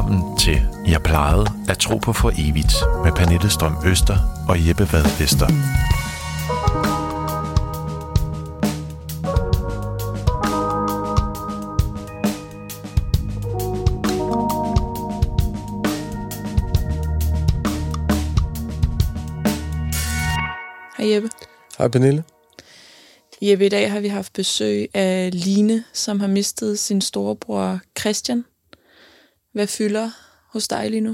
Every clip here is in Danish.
velkommen til Jeg plejede at tro på for evigt med Pernille Strøm Øster og Jeppe Vad Vester. Hej Jeppe. Hej Pernille. Jeppe, i dag har vi haft besøg af Line, som har mistet sin storebror Christian. Hvad fylder hos dig lige nu?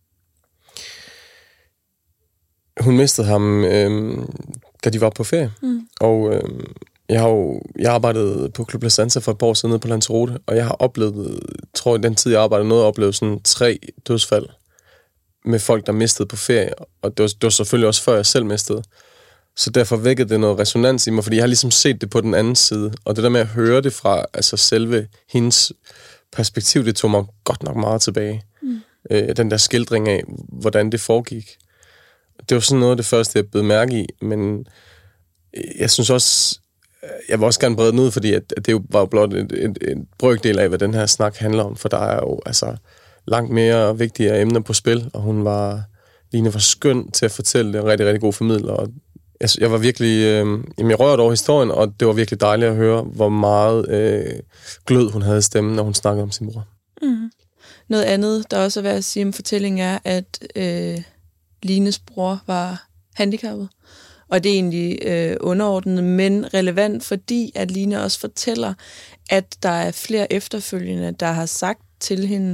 Hun mistede ham, da de var på ferie. Og jeg arbejdede på Club La Sansa for et par år siden nede på Lanzarote, og jeg har oplevet, tror jeg, den tid jeg arbejdede noget, oplevet sådan 3 dødsfald med folk, der mistede på ferie. Og det var selvfølgelig også før jeg selv mistede. Så derfor vækkede det noget resonans i mig, fordi jeg har ligesom set det på den anden side. Og det der med at høre det fra altså selve hendes perspektiv, det tog mig godt nok meget tilbage. Den der skildring af, hvordan det foregik. Det var sådan noget af det første, jeg blev mærke i, men jeg synes også, jeg vil også gerne brede den ud, fordi at det jo var blot en brøkdel af, hvad den her snak handler om, for der er jo altså langt mere vigtige emner på spil, og Line var skøn til at fortælle det, en rigtig, rigtig god formidler, og jeg var virkelig, jeg rørte over historien, og det var virkelig dejligt at høre, hvor meget glød hun havde i stemmen, når hun snakkede om sin bror. Noget andet, der også er værd at sige om fortællingen, er, at Lines bror var handicappet. Og det er egentlig underordnet, men relevant, fordi at Line også fortæller, at der er flere efterfølgende, der har sagt til hende,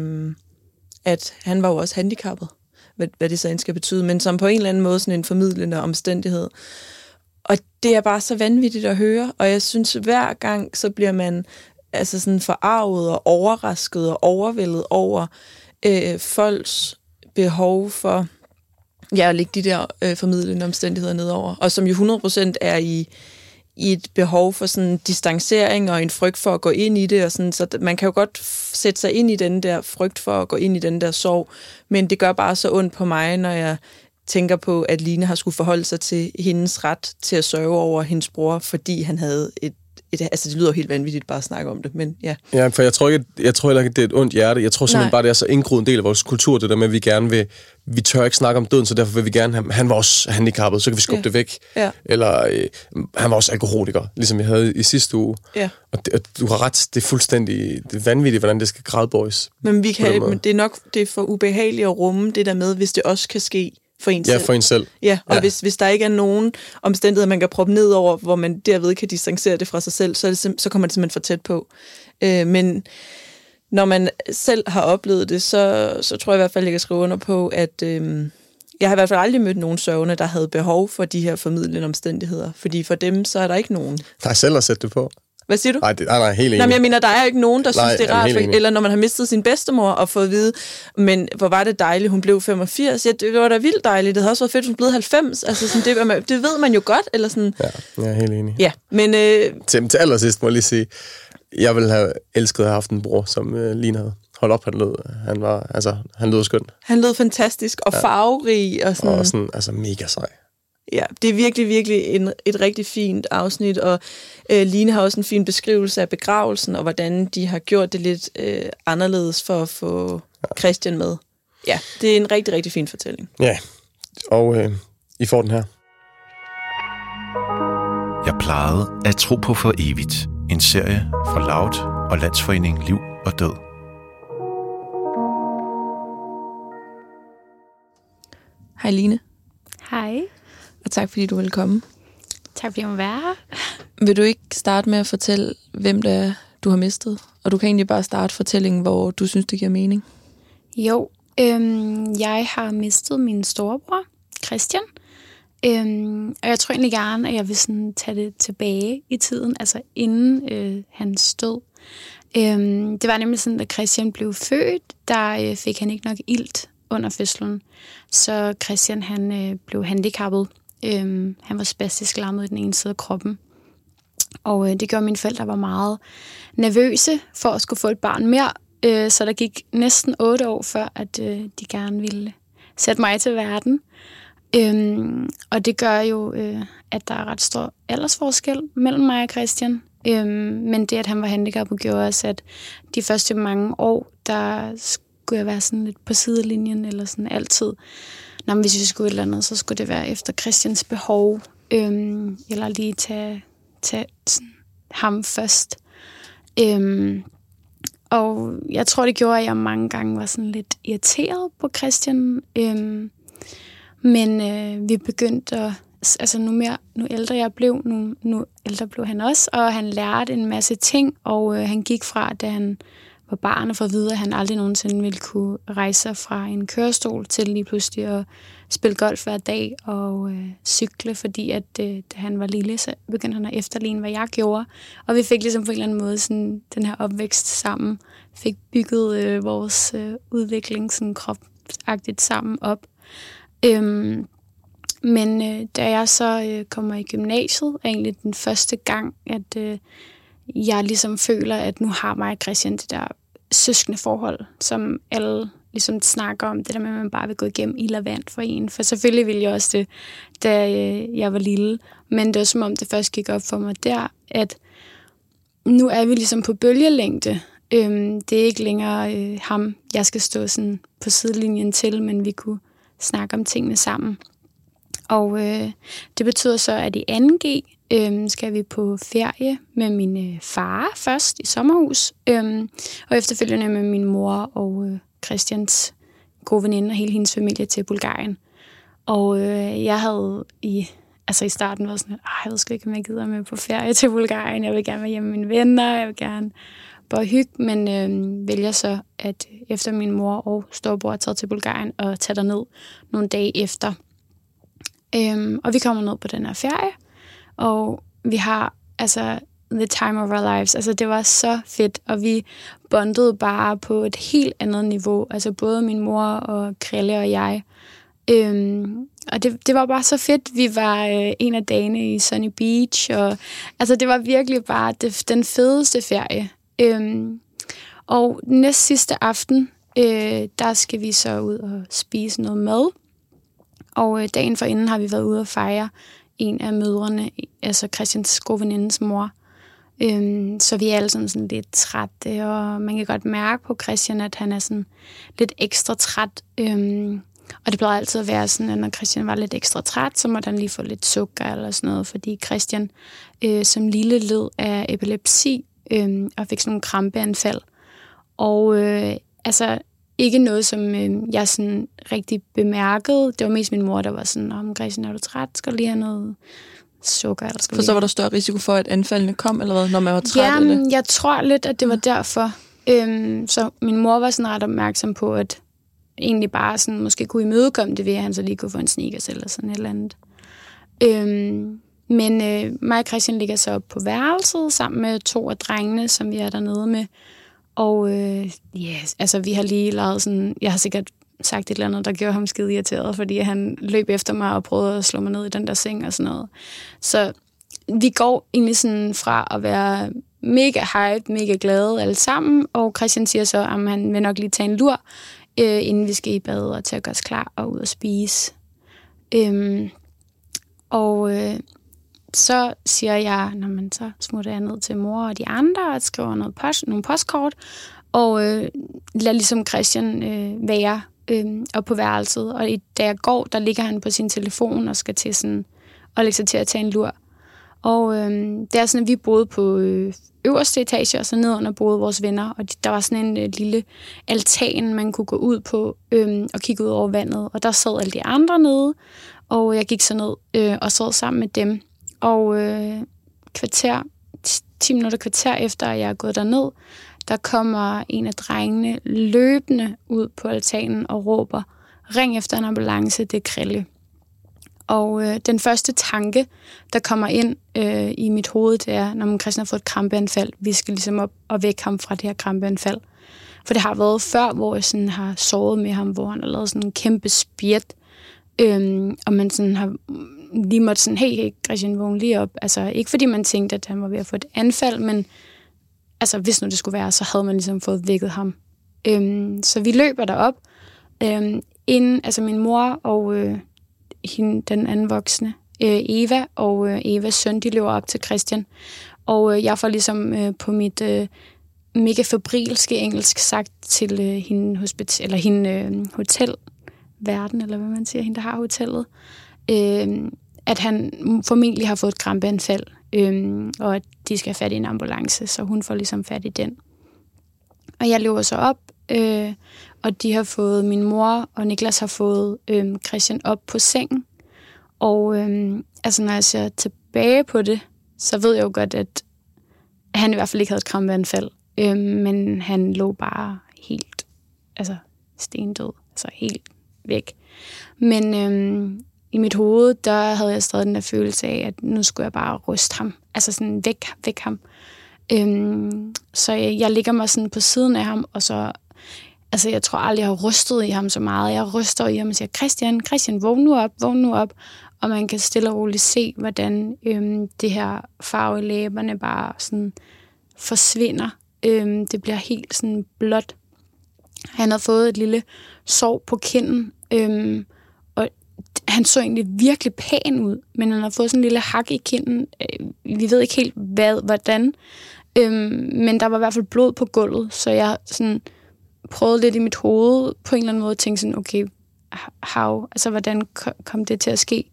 at han var jo også handicappet. Hvad det så end skal betyde, men som på en eller anden måde sådan en formidlende omstændighed. Og det er bare så vanvittigt at høre, og jeg synes, hver gang, så bliver man altså sådan forarvet og overrasket og overvældet over folks behov for at lægge de der formidlende omstændigheder nedover, og som jo 100% er i et behov for sådan distancering og en frygt for at gå ind i det, og sådan, så man kan jo godt sætte sig ind i den der frygt for at gå ind i den der sorg, men det gør bare så ondt på mig, når jeg tænker på, at Line har skulle forholde sig til hendes ret til at sørge over hendes bror, fordi han havde altså det lyder helt vanvittigt bare at snakke om det, men ja. Ja, for jeg tror heller ikke, det er et ondt hjerte. Jeg tror simpelthen bare, det er så indgroet en del af vores kultur, det der med, at vi gerne vil, vi tør ikke snakke om døden, så derfor vil vi gerne have, han var også handicappet, så kan vi skubbe det væk. Ja. Eller han var også alkoholiker, ligesom jeg havde i sidste uge. Ja. Og du har ret, det er fuldstændig det er vanvittigt, hvordan det skal gradbøjes. Men det er det er for ubehageligt at rumme det der med, hvis det også kan ske for en selv. Ja, for en selv. Ja, og hvis der ikke er nogen omstændigheder, man kan proppe ned over, hvor man derved kan distancere det fra sig selv, så kommer det simpelthen for tæt på. Men når man selv har oplevet det, så tror jeg i hvert fald, jeg kan skrive under på, at jeg har i hvert fald aldrig mødt nogen sørgende, der havde behov for de her formidlende omstændigheder. Fordi for dem, så er der ikke nogen. Der er selv at sætte det på. Hvad siger du? Nej, helt enig. Nej, men jeg mener, der er jo ikke nogen, der synes, det er rart. Eller når man har mistet sin bedstemor og fået at vide, men hvor var det dejligt, hun blev 85. Ja, det var da vildt dejligt. Det havde også været fedt, hun blev 90. Altså, sådan, det ved man jo godt. Eller sådan. Ja, jeg er helt enig. Ja, men til allersidst må jeg lige sige, jeg ville have elsket at have haft en bror, som Line havde. Hold op, han lød skøn. Han lød fantastisk og farverig. Og sådan, altså mega sej. Ja, det er virkelig, virkelig et rigtig fint afsnit, og Line har også en fin beskrivelse af begravelsen, og hvordan de har gjort det lidt anderledes for at få Christian med. Ja, det er en rigtig, rigtig fin fortælling. Ja, og I får den her. Jeg plejede at tro på for evigt. En serie fra Loud og Landsforeningen Liv og Død. Hej Line. Hej. Og tak fordi du vil komme. Tak fordi jeg må være her. Vil du ikke starte med at fortælle, hvem det er, du har mistet? Og du kan egentlig bare starte fortællingen, hvor du synes, det giver mening. Jo, jeg har mistet min storebror, Christian. Og jeg tror egentlig gerne, at jeg vil sådan tage det tilbage i tiden, altså inden hans død. Det var nemlig sådan, at Christian blev født, der fik han ikke nok ilt under fødslen. Så Christian, han blev handicappet. Han var spastisk lammet i den ene side af kroppen. Og det gjorde mine forældre var meget nervøse for at skulle få et barn mere. Så der gik næsten 8 år før, at de gerne ville sætte mig til verden. Og det gør jo, at der er ret stor aldersforskel mellem mig og Christian. Men det, at han var handicappet, gjorde også, at de første mange år, der skulle jeg være sådan lidt på sidelinjen, eller sådan altid. Nå, men hvis vi skulle et eller andet, så skulle det være efter Christians behov, eller lige tage sådan, ham først. Og jeg tror, det gjorde, at jeg mange gange var sådan lidt irriteret på Christian. Men vi begyndte at... Altså nu ældre jeg blev, nu ældre blev han også, og han lærte en masse ting, og han gik fra, da han var barn, og for at vide, at han aldrig nogensinde ville kunne rejse sig fra en kørestol til lige pludselig at spille golf hver dag og cykle, fordi at da han var lille, så begyndte han at efterligne, hvad jeg gjorde. Og vi fik ligesom på en eller anden måde sådan, den her opvækst sammen, fik bygget vores udvikling sådan kropsagtigt sammen op. Men da jeg så kommer i gymnasiet, er egentlig den første gang, at jeg ligesom føler, at nu har mig og Christian det der søskende forhold, som alle ligesom snakker om, det der med, at man bare vil gå igennem ild og vand for en. For selvfølgelig ville jeg også det, da jeg var lille. Men det var som om, det først gik op for mig der, at nu er vi ligesom på bølgelængde. Det er ikke længere ham, jeg skal stå sådan på sidelinjen til, men vi kunne snakke om tingene sammen. Og det betyder så, at i 2G skal vi på ferie med min far først i sommerhus, og efterfølgende med min mor og Christians gode veninde og hele hendes familie til Bulgarien. Og jeg havde i starten været sådan, jeg ved sgu ikke, om jeg gider med på ferie til Bulgarien. Jeg vil gerne være hjemme med mine venner, jeg vil gerne bare hygge, men vælger så, at efter min mor og storebror er taget til Bulgarien og tager derned nogle dage efter. Og vi kommer ned på den her ferie, og vi har the time of our lives. Altså det var så fedt, og vi bondede bare på et helt andet niveau. Altså både min mor og Krille og jeg. Og det var bare så fedt. Vi var en af dagene i Sunny Beach, og altså det var virkelig bare den fedeste ferie. Og næst sidste aften, der skal vi så ud og spise noget mad. Og dagen forinden har vi været ude og fejre en af mødrene, altså Christians gode venindes mor. Så vi er alle sådan lidt trætte, og man kan godt mærke på Christian, at han er sådan lidt ekstra træt. Og det plejer altid at være sådan, at når Christian var lidt ekstra træt, så måtte han lige få lidt sukker eller sådan noget, fordi Christian som lille led af epilepsi og fik sådan nogle krampeanfald. Og ikke noget, som jeg sådan rigtig bemærkede. Det var mest min mor, der var sådan, Christian, er du træt? Skal du lige have noget sukker? Eller skal for så var der større risiko for, at anfaldene kom, eller hvad, når man var træt? Jamen, jeg tror lidt, at det var derfor. Så min mor var sådan ret opmærksom på, at egentlig bare sådan, måske kunne imødekomme det ved, at han så lige kunne få en sneakers eller sådan et eller andet. Men mig og Christian ligger så op på værelset sammen med 2 af drengene, som vi er dernede med. Og vi har lige lavet sådan... Jeg har sikkert sagt et eller andet, der gjorde ham skide irriteret, fordi han løb efter mig og prøvede at slå mig ned i den der seng og sådan noget. Så vi går egentlig sådan fra at være mega hype, mega glade alle sammen, og Christian siger så, at han vil nok lige tage en lur, inden vi skal i bad og til at gøre os klar og ud og spise. Så siger jeg, så smutter jeg ned til mor og de andre og skriver nogle postkort, og lader ligesom Christian være op på værelset. Og da jeg går, der ligger han på sin telefon og skal til sådan, og lægge sig til at tage en lur. Og det er sådan, at vi boede på øverste etage, og så nedunder boede vores venner. Og der var sådan en lille altan, man kunne gå ud på og kigge ud over vandet. Og der sad alle de andre nede, og jeg gik så ned og sad sammen med dem. Og 10 minutter efter, jeg er gået derned, der kommer en af drengene løbende ud på altanen og råber, ring efter en ambulance, det er Krille. Og den første tanke, der kommer ind i mit hoved, det er, når Christian har fået et krampeanfald, vi skal ligesom op og vække ham fra det her krampeanfald. For det har været før, hvor jeg sådan har sovet med ham, hvor han har lavet sådan en kæmpe spjæt, og man sådan har lige måtte sådan, hey, Christian, vågn lige op. Altså, ikke fordi man tænkte, at han var ved at få et anfald, men altså, hvis nu det skulle være, så havde man ligesom fået vækket ham. Så vi løber derop. Min mor og den anden voksne, Eva og Evas søn, de løber op til Christian. Og jeg får ligesom på mit mega febrilske engelsk sagt til hende hotelverden, eller hvad man siger, hende, der har hotellet, at han formentlig har fået et krampeanfald, og at de skal have fat i en ambulance, så hun får ligesom fat i den. Og jeg løber så op, og de har fået, min mor og Niklas har fået Christian op på sengen. Og altså, når jeg ser tilbage på det, så ved jeg jo godt, at han i hvert fald ikke havde et krampeanfald, men han lå bare helt stendød, altså helt væk. Men i mit hoved, der havde jeg stadig den der følelse af, at nu skulle jeg bare ryste ham, altså sådan væk ham. Så jeg ligger mig sådan på siden af ham, og så, altså jeg tror aldrig, jeg har rystet i ham så meget. Jeg ryster i ham og siger, Christian, vågn nu op. Og man kan stille og roligt se, hvordan det her farve i læberne bare sådan forsvinder. Det bliver helt sådan blåt. Han havde fået et lille sår på kinden, og han så egentlig virkelig pæn ud, men han har fået sådan en lille hak i kinden. Vi ved ikke helt, hvordan, men der var i hvert fald blod på gulvet, så jeg sådan prøvede lidt i mit hoved på en eller anden måde at tænke sådan, okay, hvordan kom det til at ske?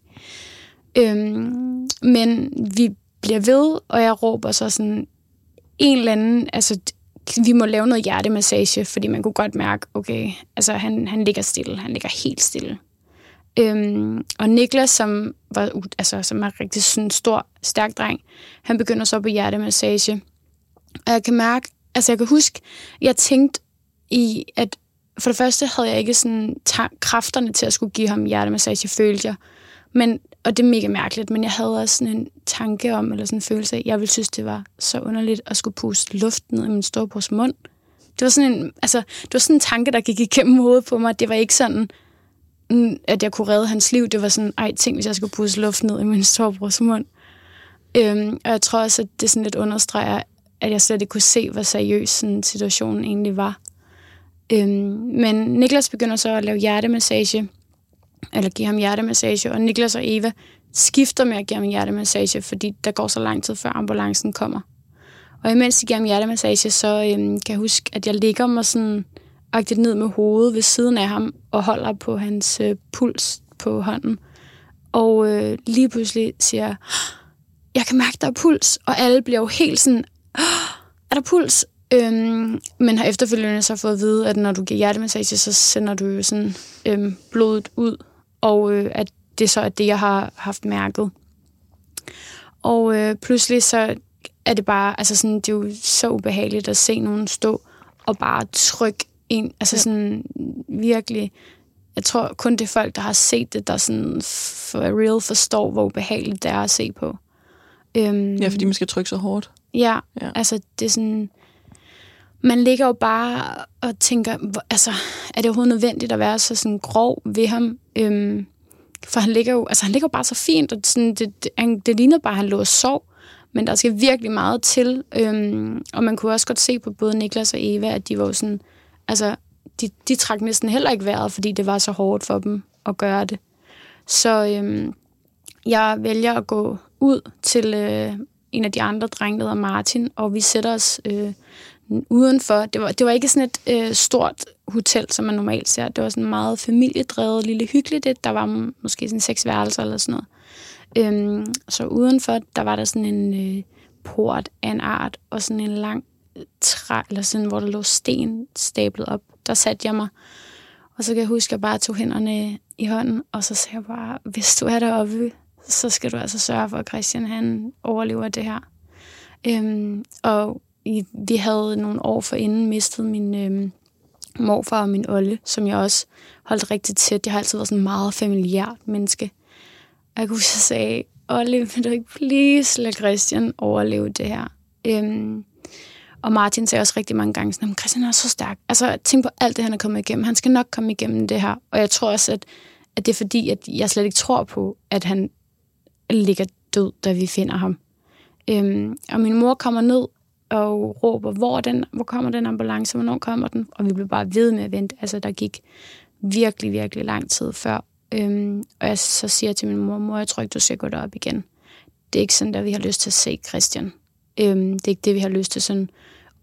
Men vi bliver ved, og jeg råber så sådan en eller anden, altså vi må lave noget hjertemassage, fordi man kunne godt mærke, okay, altså han ligger stille, han ligger helt stille. Og Niklas, som er rigtig sådan stor, stærk dreng, han begynder så på hjertemassage. Og jeg kan mærke, altså jeg kan huske, jeg tænkte i, at for det første havde jeg ikke sådan kræfterne til at skulle give ham hjertemassage, følte jeg. Og det er mega mærkeligt, men jeg havde også sådan en tanke om, eller sådan en følelse af, jeg ville synes, det var så underligt at skulle puste luft ned i min storebrors mund. Det var sådan en tanke, der gik igennem hovedet på mig. Det var ikke sådan, at jeg kunne redde hans liv. Det var sådan, tænk, hvis jeg skulle puste luft ned i min storebrors mund. Og jeg tror også, at det sådan lidt understreger, at jeg slet ikke kunne se, hvor seriøs sådan situationen egentlig var. Men Niklas begynder så at lave hjertemassage, eller give ham hjertemassage, og Niklas og Eva skifter med at give ham hjertemassage, fordi der går så lang tid, før ambulancen kommer. Og imens de giver ham hjertemassage, så kan jeg huske, at jeg ligger mig sådan agtigt ned med hovedet ved siden af ham, og holder på hans puls på hånden. Og lige pludselig siger jeg kan mærke, der er puls, og alle bliver jo helt sådan, er der puls? Men har efterfølgende så fået at vide, at når du giver hjertemassage, så sender du jo sådan blodet ud, og at det så er det, jeg har haft mærket. Og pludselig så er det bare, altså sådan, det er jo så ubehageligt at se nogen stå og bare trykke ind, altså sådan virkelig, jeg tror kun det folk, der har set det, der sådan for real forstår, hvor ubehageligt det er at se på. Ja, fordi man skal trykke så hårdt. Ja, altså det er sådan, man ligger jo bare og tænker, altså er det overhovedet nødvendigt at være så sådan grov ved ham? For han ligger jo bare så fint, og sådan, det ligner bare, at han lå og sov, men der skal virkelig meget til. Og man kunne også godt se på både Niklas og Eva, at de var jo sådan, altså de trak næsten heller ikke vejret, fordi det var så hårdt for dem at gøre det. Så jeg vælger at gå ud til en af de andre drenge, der hedder Martin, og vi sætter os udenfor. Det var ikke sådan et stort hotel, som man normalt ser. Det var sådan meget familiedrevet, lille hyggeligt. Der var måske sådan 6 værelser eller sådan noget. Så udenfor, der var der sådan en port af en art, og sådan en lang træ, eller sådan, hvor der lå sten stablet op. Der satte jeg mig, og så kan jeg huske, at jeg bare tog hænderne i hånden, og så sagde jeg bare, hvis du er deroppe, så skal du altså sørge for, at Christian han overlever det her. Og vi havde nogle år forinden mistet min morfar og min olle, som jeg også holdt rigtig tæt. Jeg har altid været sådan en meget familiært menneske. Og jeg kunne så sige, Olle, vil du ikke please lade Christian overleve det her? Og Martin sagde også rigtig mange gange sådan, Christian er så stærk. Altså, tænk på alt det, han er kommet igennem. Han skal nok komme igennem det her. Og jeg tror også, at det er fordi, at jeg slet ikke tror på, at han ligger død, da vi finder ham. Og min mor kommer ned og råber, hvor kommer den ambulance, hvornår kommer den? Og vi blev bare ved med at vente. Altså, der gik virkelig, virkelig lang tid før. Og jeg så siger til min mor, jeg tror ikke, du skal gå derop igen. Det er ikke sådan, at vi har lyst til at se Christian. Det er ikke det, vi har lyst til sådan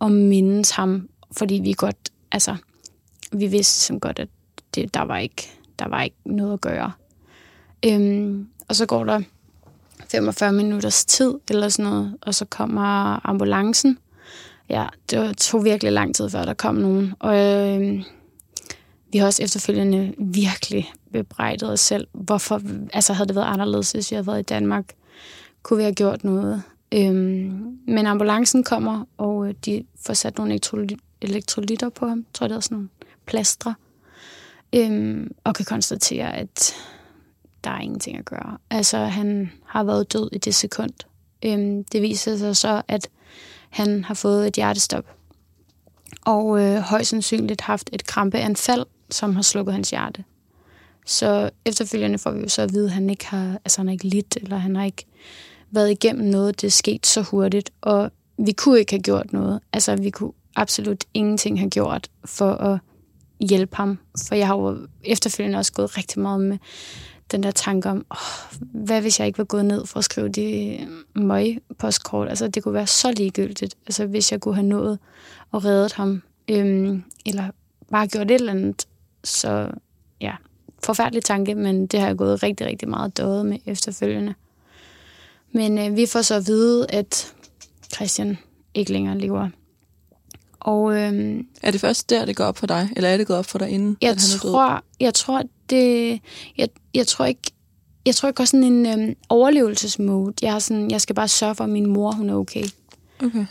at mindes ham, fordi vi vidste som godt, at der var ikke noget at gøre. Og så går der 45 minutters tid, eller sådan noget, og så kommer ambulancen. Ja, det tog virkelig lang tid, før der kom nogen. Og vi har også efterfølgende virkelig bebrejdet os selv. Hvorfor, havde det været anderledes, hvis vi havde været i Danmark? Kunne vi have gjort noget? Men ambulancen kommer, og de får sat nogle elektrolytter på ham. Jeg tror, det er sådan nogle plastre. Og kan konstatere, at der er ingenting at gøre. Han har været død i det sekund. Det viser sig så, at han har fået et hjertestop. Og højst sandsynligt haft et krampeanfald, som har slukket hans hjerte. Så efterfølgende får vi jo så at vide, at han ikke har, han har ikke lidt, eller han har ikke været igennem noget, det er sket så hurtigt. Og vi kunne ikke have gjort noget. Vi kunne absolut ingenting have gjort for at hjælpe ham. For jeg har jo efterfølgende også gået rigtig meget med den der tanke om, hvad hvis jeg ikke var gået ned for at skrive de møg-postkort? Det kunne være så ligegyldigt. Hvis jeg kunne have nået og reddet ham, eller bare gjort et eller andet. Så ja, forfærdelig tanke, men det har jeg gået rigtig, rigtig meget døde med efterfølgende. Men vi får så at vide, at Christian ikke længere lever. Og, er det først der, det går op for dig? Eller er det gået op for dig inden, jeg at han er død? Jeg tror ikke også sådan en overlevelsesmode. Jeg skal bare sørge for, at min mor, hun er okay. Okay.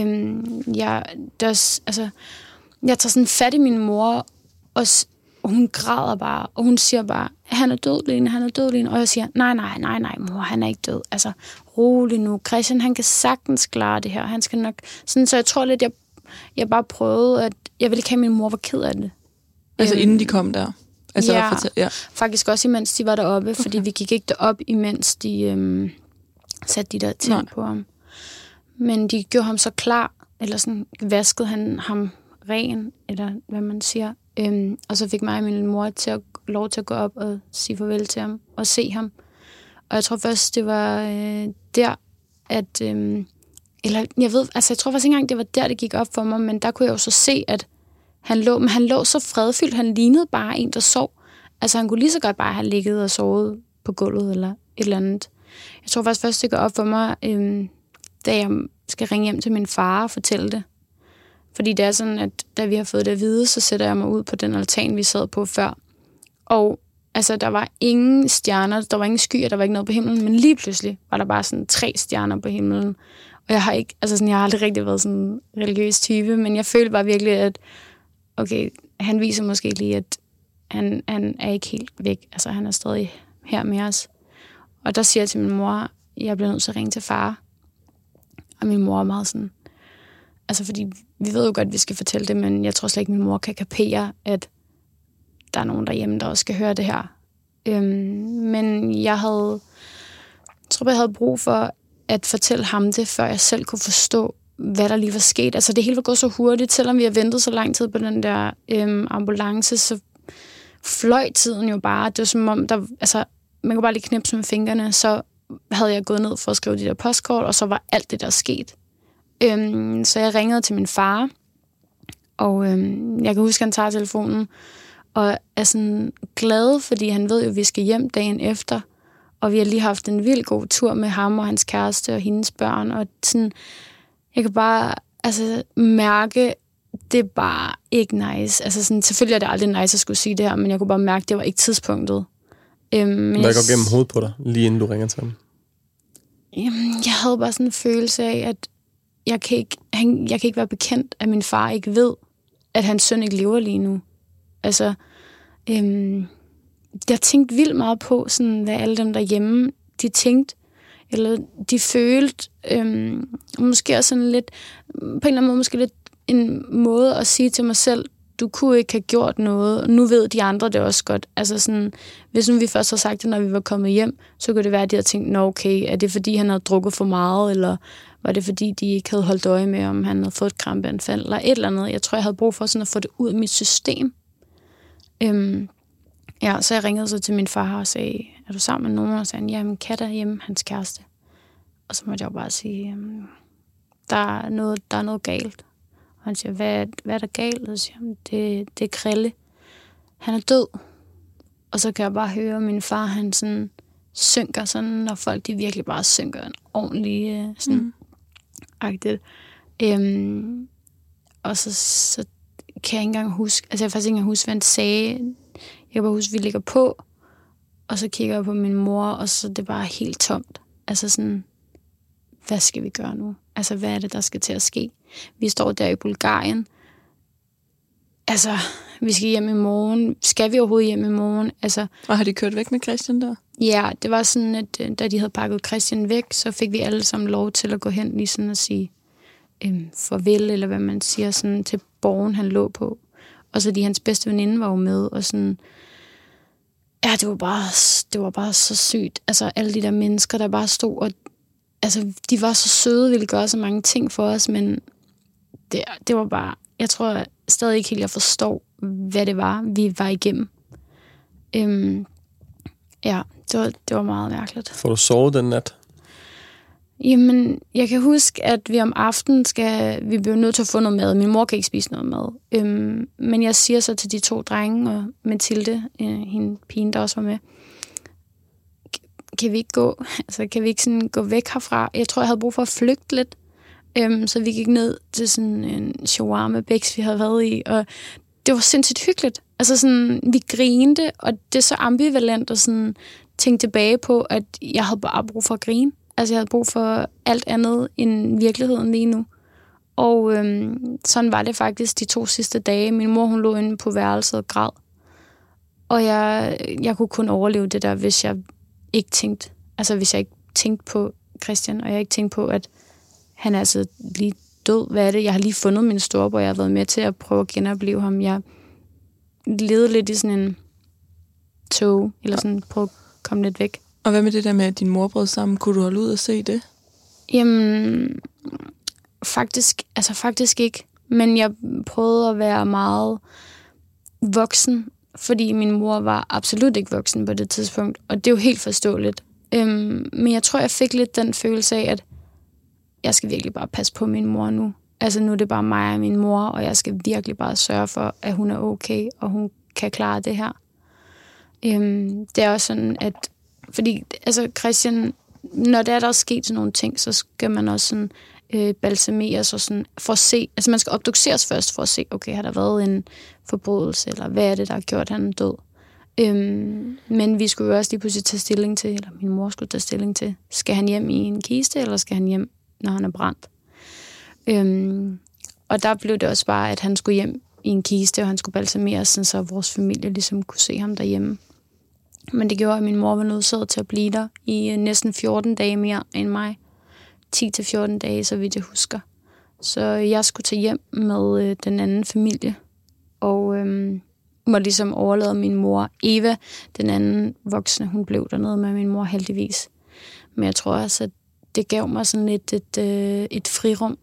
Jeg tager sådan fat i min mor, og hun græder bare, og hun siger bare, han er død, Lene, han er død, Lene. Og jeg siger, nej, mor, han er ikke død. Rolig nu. Christian, han kan sagtens klare det her. Han skal nok... Så jeg tror lidt, jeg bare prøvede, at jeg ville ikke have, at min mor var ked af det. Inden de kom der? Ja, faktisk også imens de var deroppe, okay. Fordi vi gik ikke derop, imens de satte de der ting på ham. Men de gjorde ham så klar, eller sådan vaskede han ham ren, eller hvad man siger. Og så fik mig og min mor lov til at gå op og sige farvel til ham, og se ham. Og jeg tror først, det var der, at... jeg tror faktisk ikke engang, det var der, det gik op for mig, men der kunne jeg jo så se, at han lå så fredfyldt, han lignede bare en, der sov. Han kunne lige så godt bare have ligget og sovet på gulvet, eller et eller andet. Jeg tror faktisk først, det går op for mig, da jeg skal ringe hjem til min far og fortælle det. Fordi det er sådan, at da vi har fået det at vide, så sætter jeg mig ud på den altan, vi sad på før. Og der var ingen stjerner, der var ingen skyer, der var ikke noget på himlen, men lige pludselig var der bare sådan 3 stjerner på himlen. Og jeg har ikke, jeg har aldrig rigtig været sådan en religiøs type, men jeg følte bare virkelig, at okay, han viser måske lige, at han er ikke helt væk. Han er stadig her med os. Og der siger jeg til min mor, jeg bliver nødt til at ringe til far. Og min mor er meget sådan, fordi vi ved jo godt, at vi skal fortælle det, men jeg tror slet ikke, min mor kan kapere, at der er nogen derhjemme, der også skal høre det her. Men jeg havde brug for at fortælle ham det, før jeg selv kunne forstå, hvad der lige var sket. Det hele var gået så hurtigt, selvom vi har ventet så lang tid på den der ambulance, så fløj tiden jo bare. Det var som om, man kunne bare lige knipse med fingrene, så havde jeg gået ned for at skrive de der postkort, og så var alt det der sket. Så jeg ringede til min far, og jeg kan huske, at han tager telefonen, og er sådan glad, fordi han ved jo, at vi skal hjem dagen efter, og vi har lige haft en vild god tur med ham og hans kæreste og hendes børn, og sådan, jeg kan bare mærke, det er bare ikke nice. Selvfølgelig er det aldrig nice at skulle sige det her, men jeg kunne bare mærke, det var ikke tidspunktet. Hvad går gennem hovedet på dig, lige inden du ringer til ham? Jamen, jeg havde bare sådan en følelse af, at jeg kan ikke være bekendt, at min far ikke ved, at hans søn ikke lever lige nu. Jeg tænkte vildt meget på, sådan, hvad alle dem derhjemme, de tænkte, eller de følte, måske også sådan lidt, på en eller anden måde, måske lidt en måde at sige til mig selv, du kunne ikke have gjort noget, og nu ved de andre det også godt. Hvis nu vi først havde sagt det, når vi var kommet hjem, så kunne det være, at de havde tænkt, nå okay, er det fordi, han havde drukket for meget, eller var det fordi, de ikke havde holdt øje med, om han havde fået et krampeanfald, eller et eller andet. Jeg tror, jeg havde brug for sådan at få det ud af mit system. Så jeg ringede så til min far og sagde, er du sammen med nogen? Og sagde han, jamen Kat er hjemme, hans kæreste. Og så måtte jeg jo bare sige, der er noget galt. han siger, hvad er der galt? Og så siger han, det er Krille. Han er død. Og så kan jeg bare høre, at min far, han sådan synker sådan, når folk de virkelig bare synker en ordentlig sådan agtigt. Og så kan jeg ikke engang huske, altså jeg faktisk ikke engang huske, hvad han sagde. Jeg kan bare huske, at vi ligger på, og så kigger jeg på min mor, og så det er bare helt tomt. Altså sådan, hvad skal vi gøre nu? Altså, hvad er det, der skal til at ske? Vi står der i Bulgarien. Altså, vi skal hjem i morgen. Skal vi overhovedet hjem i morgen? Altså, og har de kørt væk med Christian der? Ja, det var sådan, at da de havde pakket Christian væk, så fik vi alle sammen lov til at gå hen lige sådan og sige farvel, eller hvad man siger, sådan til borgen, han lå på. Og så hans bedste veninde var jo med, og sådan, ja, det var bare så sygt. Altså, alle de der mennesker, der bare stod, og altså, de var så søde, ville gøre så mange ting for os, men det var bare, jeg tror stadig ikke helt, jeg forstår, hvad det var, vi var igennem. Ja, det var meget mærkeligt. Får du sovet den nat? Jamen, jeg kan huske, at vi om aftenen vi bliver nødt til at få noget mad. Min mor kan ikke spise noget mad. Men jeg siger så til de 2 drenge og Mathilde, hende pigen, der også var med, kan vi ikke gå? Altså, kan vi ikke sådan gå væk herfra? Jeg tror, jeg havde brug for at flygte lidt. Så vi gik ned til sådan en shawarma-bæks, vi havde været i, og det var sindssygt hyggeligt. Altså sådan, vi grinede, og det er så ambivalent at sådan tænke tilbage på, at jeg havde bare brug for at grine. Altså, jeg havde brug for alt andet end virkeligheden lige nu. Og sådan var det faktisk de 2 sidste dage. Min mor, hun lå inde på værelset og græd. Og jeg kunne kun overleve det der, hvis jeg ikke tænkte på Christian, og jeg ikke tænkte på, at han er altså lige død. Hvad er det? Jeg har lige fundet min storebror, jeg har været med til at prøve at genopleve ham. Jeg levede lidt i sådan en tog, eller sådan prøve at komme lidt væk. Og hvad med det der med, at din mor brød sammen? Kunne du holde ud og se det? Jamen, faktisk ikke. Men jeg prøvede at være meget voksen, fordi min mor var absolut ikke voksen på det tidspunkt. Og det er jo helt forståeligt. Men jeg tror, jeg fik lidt den følelse af, at jeg skal virkelig bare passe på min mor nu. Altså nu er det bare mig og min mor, og jeg skal virkelig bare sørge for, at hun er okay, og hun kan klare det her. Det er også sådan, at fordi altså Christian, når der er sket sådan nogle ting, så skal man også sådan balsameres og sådan for at se, altså man skal obduceres først for at se, okay, har der været en forbrydelse, eller hvad er det, der har gjort, han død. Men vi skulle jo også lige pludselig tage stilling til, eller min mor skulle tage stilling til, skal han hjem i en kiste, eller skal han hjem, når han er brændt? Og der blev det også bare, at han skulle hjem i en kiste, og han skulle balsameres, så vores familie ligesom kunne se ham derhjemme. Men det gjorde, at min mor var nødsaget til at blive der i næsten 14 dage mere end mig. 10-14 dage, så vidt jeg husker. Så jeg skulle tage hjem med den anden familie, og må ligesom overlade min mor. Eva, den anden voksne, hun blev dernede med min mor heldigvis. Men jeg tror også, at det gav mig sådan lidt et frirum.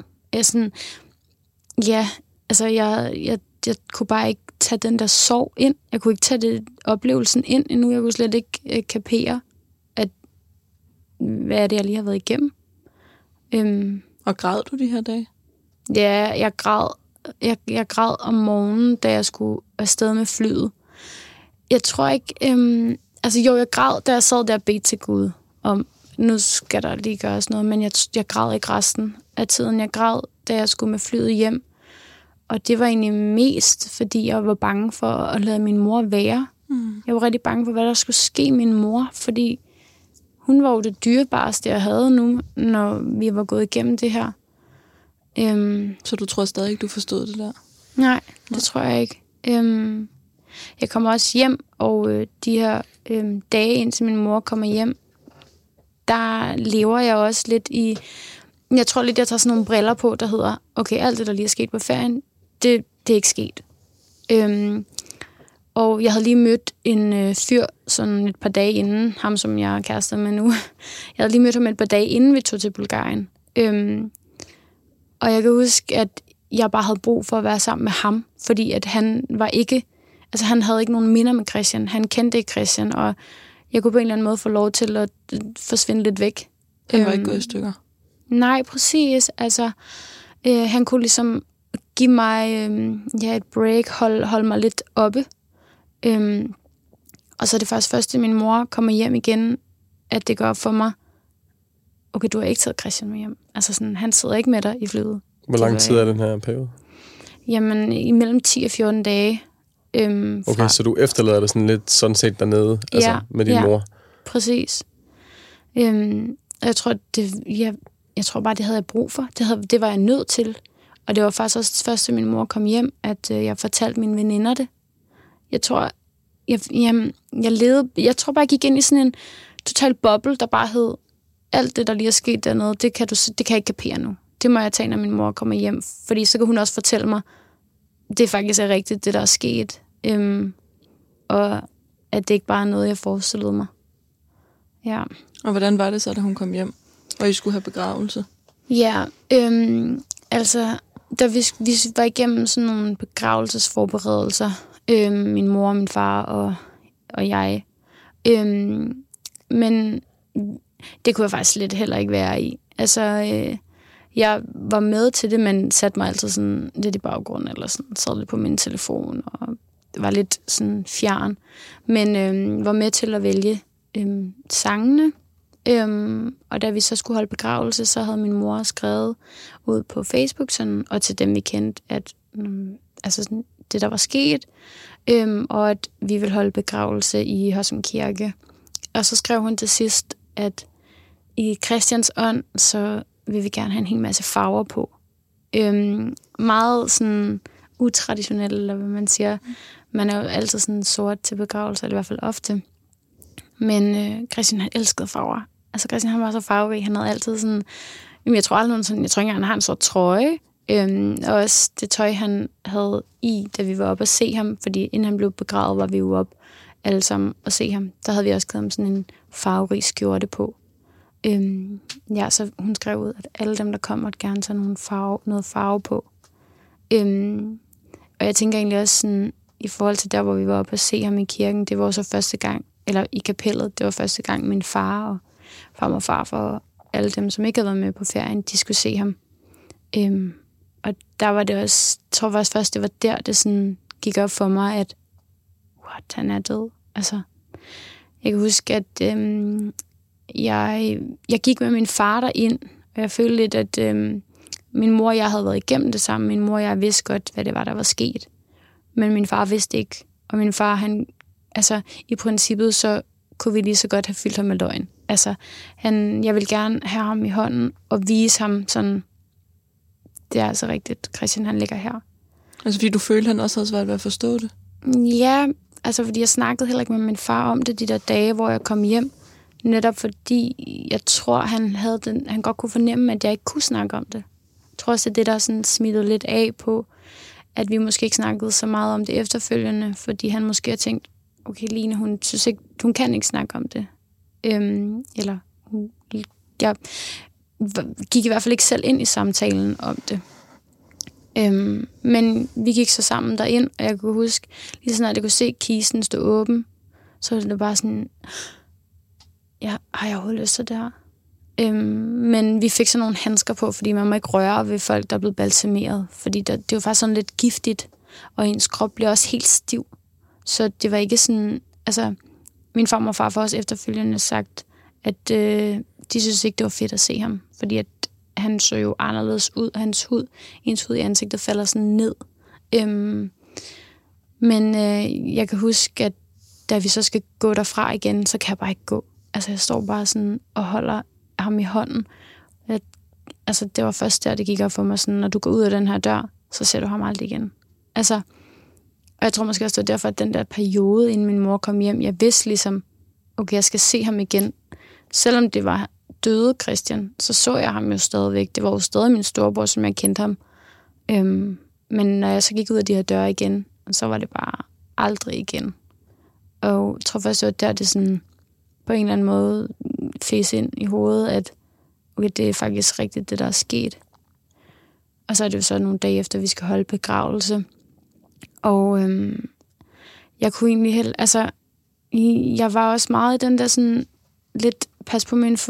Jeg kunne bare ikke tage den der sorg ind. Jeg kunne ikke tage oplevelsen ind endnu. Jeg kunne slet ikke kapere, at hvad er det, jeg lige har været igennem. Og græd du de her dage? Ja, jeg græd. Jeg græd om morgenen, da jeg skulle afsted med flyet. Jeg tror ikke... jeg græd, da jeg sad der og bedte til Gud om, nu skal der lige gøres noget, men jeg græd ikke resten af tiden. Jeg græd, da jeg skulle med flyet hjem. Og det var egentlig mest, fordi jeg var bange for at lade min mor være. Jeg var rigtig bange for, hvad der skulle ske min mor, fordi hun var jo det dyrebareste, jeg havde nu, når vi var gået igennem det her. Så du tror stadig ikke, du forstod det der? Nej, det tror jeg ikke. Jeg kommer også hjem, og de her dage, indtil min mor kommer hjem, der lever jeg også lidt i... Jeg tror lidt, jeg tager sådan nogle briller på, der hedder, okay, alt det, der lige er sket på ferien, det er ikke sket. Og jeg havde lige mødt en fyr sådan et par dage inden, ham som jeg er kærester med nu. Jeg havde lige mødt ham et par dage inden vi tog til Bulgarien. Og jeg kan huske, at jeg bare havde brug for at være sammen med ham, fordi at han var ikke... Altså han havde ikke nogen minder med Christian. Han kendte ikke Christian, og jeg kunne på en eller anden måde få lov til at forsvinde lidt væk. Han var ikke gået i stykker? Nej, præcis. Altså, han kunne ligesom give mig et break, hold mig lidt oppe. Og så er det faktisk først, at min mor kommer hjem igen, at det går op for mig, okay, du har ikke taget Christian med hjem. Altså sådan, han sidder ikke med dig i flyet. Hvor lang tid er den her periode? Jamen, imellem 10 og 14 dage. Okay, så du efterlader dig sådan lidt sådan set dernede, altså med din mor? Præcis. Jeg tror bare, det havde jeg brug for. Det var jeg nødt til. Og det var faktisk også først, da min mor kom hjem, at jeg fortalte mine veninder det. Jeg tror bare, jeg gik ind i sådan en total boble, der bare hed, alt det, der lige er sket dernede, det kan jeg ikke kapere nu. Det må jeg tage, når min mor kommer hjem, fordi så kan hun også fortælle mig, det faktisk er rigtigt, det der er sket. Og at det ikke bare er noget, jeg forestillede mig. Ja. Og hvordan var det så, da hun kom hjem, og I skulle have begravelse? Ja, altså, da vi var igennem sådan nogle begravelsesforberedelser, min mor, min far og jeg. Men det kunne jeg faktisk lidt heller ikke være i. Altså, jeg var med til det, men satte mig altid sådan lidt i baggrunden, eller sådan, sad lidt på min telefon, og det var lidt sådan fjern. Men var med til at vælge sangene. Og da vi så skulle holde begravelse, så havde min mor skrevet ud på Facebook, sådan, og til dem vi kendte, at altså sådan, det der var sket, og at vi ville holde begravelse i Hørsum Kirke. Og så skrev hun til sidst, at i Christians ånd, så vil vi gerne have en hel masse farver på. Meget sådan utraditionelt, eller hvad man siger. Man er jo altid sådan sort til begravelse, eller i hvert fald ofte. Men Christian, han elskede farver. Altså Christian, han var så farverig. Han havde altid sådan, jeg tror ikke engang, han har en sort trøje. Og også det tøj, han havde i, da vi var oppe at se ham, fordi inden han blev begravet, var vi jo op alle sammen at se ham. Der havde vi også givet ham sådan en farverig skjorte på. Så hun skrev ud, at alle dem, der kom, måtte gerne tage noget farve på. Og jeg tænker egentlig også sådan, i forhold til der, hvor vi var oppe at se ham i kirken, det var så første gang, eller i kapellet, det var første gang, min far og farmor og farfar og alle dem, som ikke havde været med på ferien, de skulle se ham. Og der var det også, jeg tror faktisk først, det var der, det sådan gik op for mig, at han er død. Altså, jeg kan huske, at jeg gik med min far derind, og jeg følte lidt, at min mor og jeg havde været igennem det sammen. Min mor og jeg vidste godt, hvad det var, der var sket. Men min far vidste ikke. Og min far, han, altså i princippet, så kunne vi lige så godt have fyldt ham med løgn. Altså, jeg vil gerne have ham i hånden og vise ham sådan, det er altså rigtigt, Christian, han ligger her. Altså fordi du følte, han også havde svært ved at forstå det? Ja, altså fordi jeg snakkede heller ikke med min far om det, de der dage, hvor jeg kom hjem. Netop fordi, jeg tror, han godt kunne fornemme, at jeg ikke kunne snakke om det. Jeg tror også, at det der sådan smittede lidt af på, at vi måske ikke snakkede så meget om det efterfølgende, fordi han måske har tænkt, okay, Line, hun synes ikke, hun kan ikke snakke om det. Jeg gik i hvert fald ikke selv ind i samtalen om det. Men vi gik så sammen derind, og jeg kunne huske, lige så snart jeg kunne se kisten stå åben, så var det bare sådan, har jeg overhovedet lyst til det her? Men vi fik så nogle handsker på, fordi man må ikke røre ved folk, der er blevet balsameret, fordi det var faktisk sådan lidt giftigt, og ens krop blev også helt stiv. Så det var ikke sådan, altså min farmor og far for os efterfølgende sagt, at de synes ikke, det var fedt at se ham, fordi at han så jo anderledes ud, ens hud i ansigtet falder sådan ned. Men jeg kan huske, at da vi så skal gå derfra igen, så kan jeg bare ikke gå. Altså jeg står bare sådan og holder ham i hånden. Altså det var først der, det gik op for mig sådan, når du går ud af den her dør, så ser du ham aldrig igen. Altså, og jeg tror måske også, det var derfor, at den der periode, inden min mor kom hjem, jeg vidste ligesom, okay, jeg skal se ham igen. Selvom det var døde Christian, så jeg ham jo stadigvæk. Det var jo stadig min storebror, som jeg kendte ham. Men når jeg så gik ud af de her døre igen, så var det bare aldrig igen. Og jeg tror først, det var der, det sådan på en eller anden måde fæs ind i hovedet, at okay, det er faktisk rigtigt, det der er sket. Og så er det jo så nogle dage efter, vi skal holde begravelse. Og jeg kunne egentlig jeg var også meget i den der sådan lidt pas på min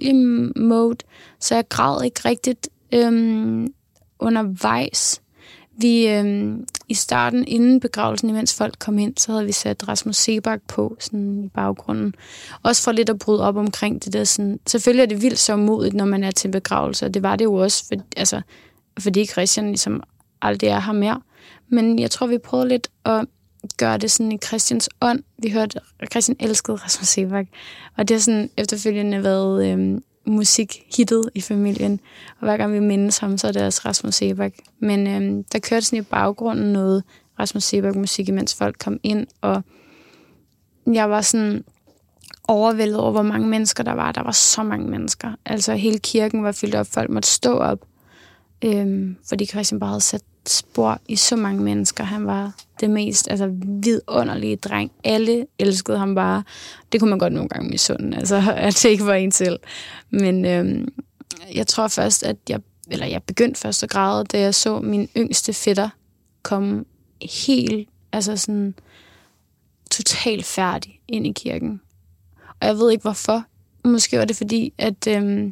familie-mode, så jeg græd ikke rigtigt undervejs. I starten, inden begravelsen, imens folk kom ind, så havde vi sat Rasmus Seebach på sådan i baggrunden. Også for lidt at bryde op omkring det der. Sådan, selvfølgelig er det vildt så modigt, når man er til begravelse, og det var det jo også, fordi Christian ligesom aldrig er her mere. Men jeg tror, vi prøvede lidt at gøre det sådan i Christians ånd. Vi hørte, at Christian elskede Rasmus Seebach, og det har sådan efterfølgende været musikhittet i familien. Og hver gang vi mindes ham, så er det også Rasmus Seebach. Men der kørte sådan i baggrunden noget Rasmus Seebach-musik, imens folk kom ind, og jeg var sådan overvældet over, hvor mange mennesker der var. Der var så mange mennesker. Altså hele kirken var fyldt op, folk måtte stå op, fordi Christian bare havde sat spor i så mange mennesker. Han var det mest vidunderlige dreng. Alle elskede ham bare. Det kunne man godt nogle gange misunde, at det ikke var en selv. Men jeg tror først, at jeg begyndte først at græde, da jeg så min yngste fætter komme helt, sådan totalt færdig ind i kirken. Og jeg ved ikke hvorfor. Måske var det fordi, at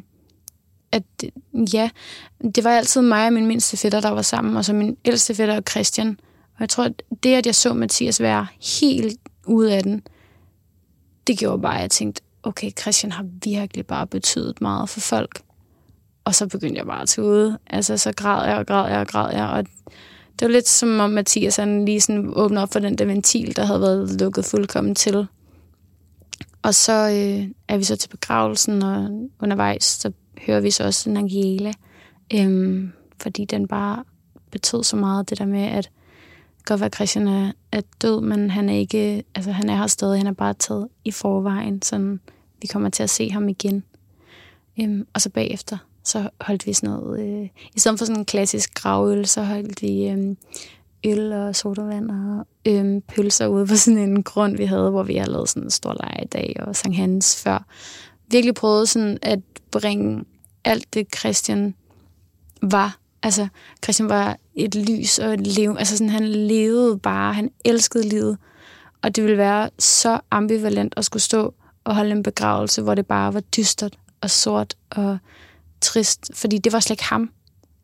det var altid mig og min mindste fætter, der var sammen, og så min ældste fætter og Christian. Og jeg tror, at det, at jeg så Mathias være helt ude af den, det gjorde bare, at jeg tænkte, okay, Christian har virkelig bare betydet meget for folk. Og så begyndte jeg bare at tage ude. Så græd jeg, og det var lidt som om Mathias han lige sådan åbner op for den der ventil, der havde været lukket fuldkommen til. Og så er vi så til begravelsen, og undervejs, så hører vi så også en Angela, fordi den bare betød så meget, det der med, at godt være Christian er død, men han er ikke, han er her stadig, han er bare taget i forvejen, sådan vi kommer til at se ham igen. Og så bagefter, så holdt vi sådan noget, i stedet for sådan en klassisk gravøl, så holdt vi øl og sodavand og pølser ude på sådan en grund, vi havde, hvor vi havde lavet sådan en stor legedag og Sankt Hans før. Virkelig prøvede sådan at bringe alt det, Christian var. Christian var et lys og et liv. Han levede bare. Han elskede livet. Og det ville være så ambivalent at skulle stå og holde en begravelse, hvor det bare var dystert og sort og trist. Fordi det var slet ikke ham.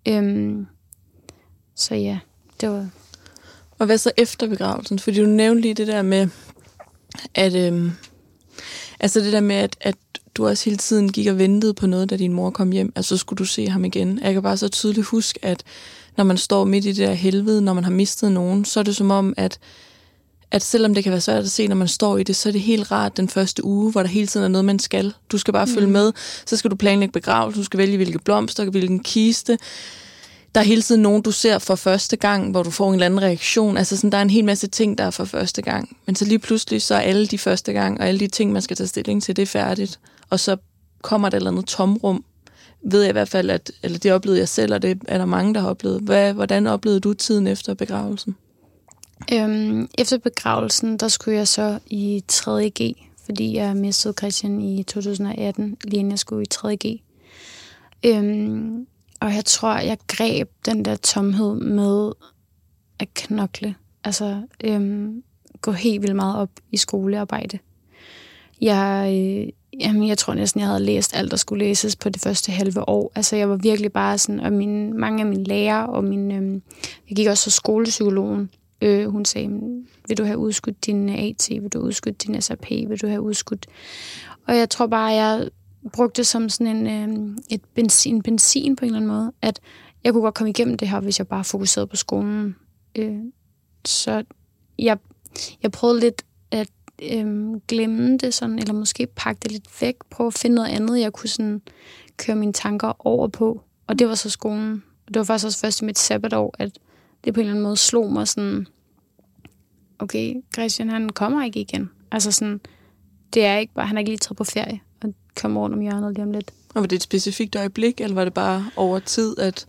Så ja, det var... Og hvad så efter begravelsen? Fordi du nævnte lige det der med, at det der med, at du også hele tiden gik og ventede på noget, da din mor kom hjem, så skulle du se ham igen. Jeg kan bare så tydeligt huske, at når man står midt i det der helvede, når man har mistet nogen, så er det som om, at selvom det kan være svært at se, når man står i det, så er det helt rart den første uge, hvor der hele tiden er noget, man skal. Du skal bare følge med, så skal du planlægge begravelse, du skal vælge, hvilke blomster, hvilken kiste. Der er hele tiden nogen, du ser for første gang, hvor du får en eller anden reaktion. Der er en hel masse ting, der er for første gang. Men så lige pludselig, så er alle de første gang, og alle de ting, man skal tage stilling til, det er færdigt. Og så kommer der et eller andet tomrum. Ved jeg i hvert fald, eller det oplevede jeg selv, og det er der mange, der har oplevet. Hvordan oplevede du tiden efter begravelsen? Efter begravelsen, der skulle jeg så i 3.G, fordi jeg mistede Christian i 2018, lige inden jeg skulle i 3.G. Og jeg tror, jeg greb den der tomhed med at knokle. Gå helt vildt meget op i skolearbejde. Jeg tror næsten, jeg havde læst alt, der skulle læses på det første halve år. Jeg var virkelig bare sådan, og mange af mine lærere, og jeg gik også til skolepsykologen. Hun sagde, vil du have udskudt din AT, vil du have udskudt din SRP, vil du have udskudt... Og jeg tror bare, jeg brugte som sådan en benzin på en eller anden måde, at jeg kunne godt komme igennem det her, hvis jeg bare fokuserede på skolen. Så jeg prøvede lidt at glemme det sådan, eller måske pakke det lidt væk, prøve at finde noget andet, jeg kunne sådan køre mine tanker over på. Og det var så skolen. Og det var faktisk også først i mit sabbatår, at det på en eller anden måde slog mig sådan, okay, Christian, han kommer ikke igen. Det er ikke bare, han er ikke lige taget på ferie og kommer rundt om hjørnet lige om lidt. Og var det et specifikt øjeblik, eller var det bare over tid, at...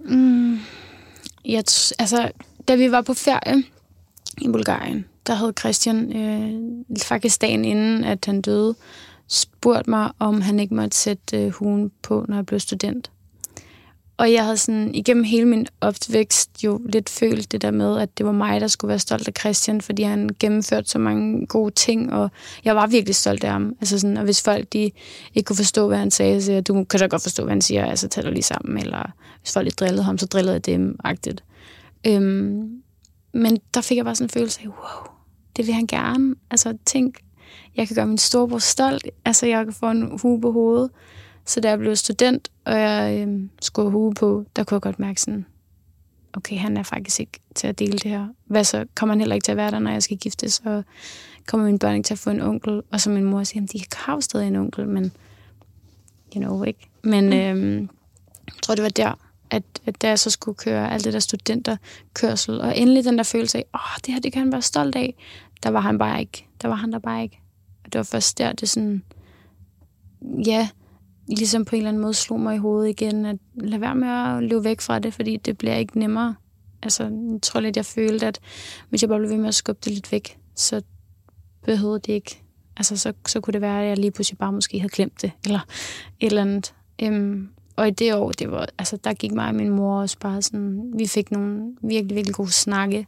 Da vi var på ferie i Bulgarien, der havde Christian faktisk dagen inden, at han døde, spurgt mig, om han ikke måtte sætte huen på, når jeg blev student. Og jeg havde sådan igennem hele min opvækst jo lidt følt det der med, at det var mig, der skulle være stolt af Christian, fordi han gennemførte så mange gode ting, og jeg var virkelig stolt af ham. Og hvis folk de ikke kunne forstå, hvad han sagde, så du kan da godt forstå, hvad han siger, så tag dig lige sammen. Eller hvis folk ikke drillede ham, så drillede jeg dem, agtigt. Men der fik jeg bare sådan en følelse af, wow, det vil han gerne. Altså tænk, jeg kan gøre min storebror stolt. Altså jeg kan få en hue på hovedet. Så da jeg blev student, og jeg skulle have hue på, der kunne jeg godt mærke sådan, okay, han er faktisk ikke til at dele det her. Hvad så? Kommer han heller ikke til at være der, når jeg skal giftes? Og kommer mine børn ikke til at få en onkel? Og så min mor siger, de har jo stadig en onkel, men ikke. Men jeg tror, det var der, at da jeg så skulle køre alt det der studenterkørsel, og endelig den der følelse af, det her, det kan han være stolt af, der var han bare ikke. Og det var først der, det sådan, ja, ligesom på en eller anden måde slog mig i hovedet igen, at lade være med at løbe væk fra det, fordi det bliver ikke nemmere. Altså, jeg tror lidt, jeg følte, at hvis jeg bare blev ved med at skubbe det lidt væk, så behøvede det ikke. Altså, så kunne det være, at jeg lige pludselig bare måske havde glemt det, eller et eller andet. Og i det år, det var, altså, der gik mig og min mor også bare sådan, vi fik nogle virkelig, virkelig gode snakke.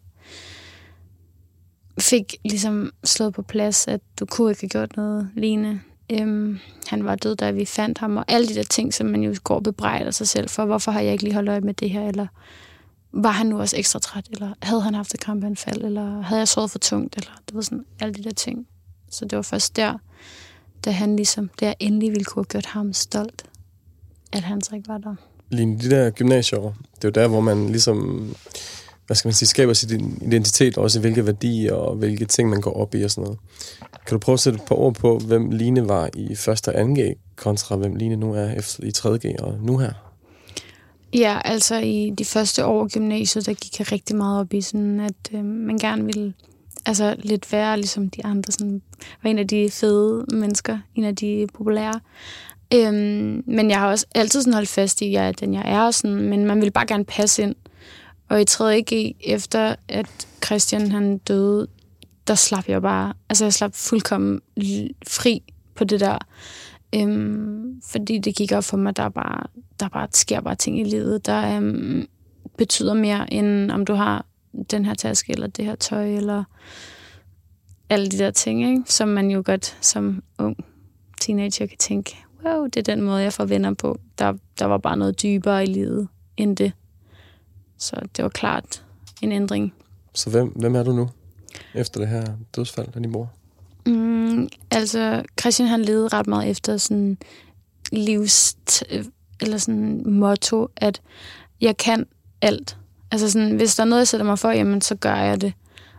Fik ligesom slået på plads, at du kunne ikke have gjort noget lignende. Han var død, da vi fandt ham, og alle de der ting, som man jo går og bebrejder sig selv for. Hvorfor har jeg ikke lige holdt øje med det her? Eller var han nu også ekstra træt? Eller havde han haft et krampeanfald? Eller havde jeg sovet for tungt? Eller det var sådan alle de der ting. Så det var først der, da han ligesom, da jeg endelig ville kunne have gjort ham stolt, at han så ikke var der. Line, de der gymnasieår, det er jo der, hvor man ligesom, skaber sit identitet, også hvilke værdier og hvilke ting, man går op i og sådan noget. Kan du prøve at sætte et par ord på, hvem Line var i 1. og 2G, kontra hvem Line nu er efter i 3G og nu her? Ja, altså i de første år gymnasiet, der gik jeg rigtig meget op i sådan, at man gerne ville altså lidt være ligesom de andre, sådan, var en af de fede mennesker, en af de populære. Men jeg har også altid sådan holdt fast i, at jeg er sådan, men man ville bare gerne passe ind. Og i 3G, efter at Christian han døde, der slap jeg bare, altså jeg slap fuldkommen fri på det der. Fordi det gik op for mig, der sker bare ting i livet, der betyder mere, end om du har den her taske, eller det her tøj, eller alle de der ting, ikke? Som man jo godt som ung teenager kan tænke, wow, det er den måde, jeg får venner på. Der var bare noget dybere i livet end det. Så det var klart en ændring. Så hvem er du nu, efter det her dødsfald af din mor? Altså, Christian han levede ret meget efter sådan eller sådan motto, at jeg kan alt. Altså sådan, hvis der er noget, jeg sætter mig for, jamen, så gør jeg det.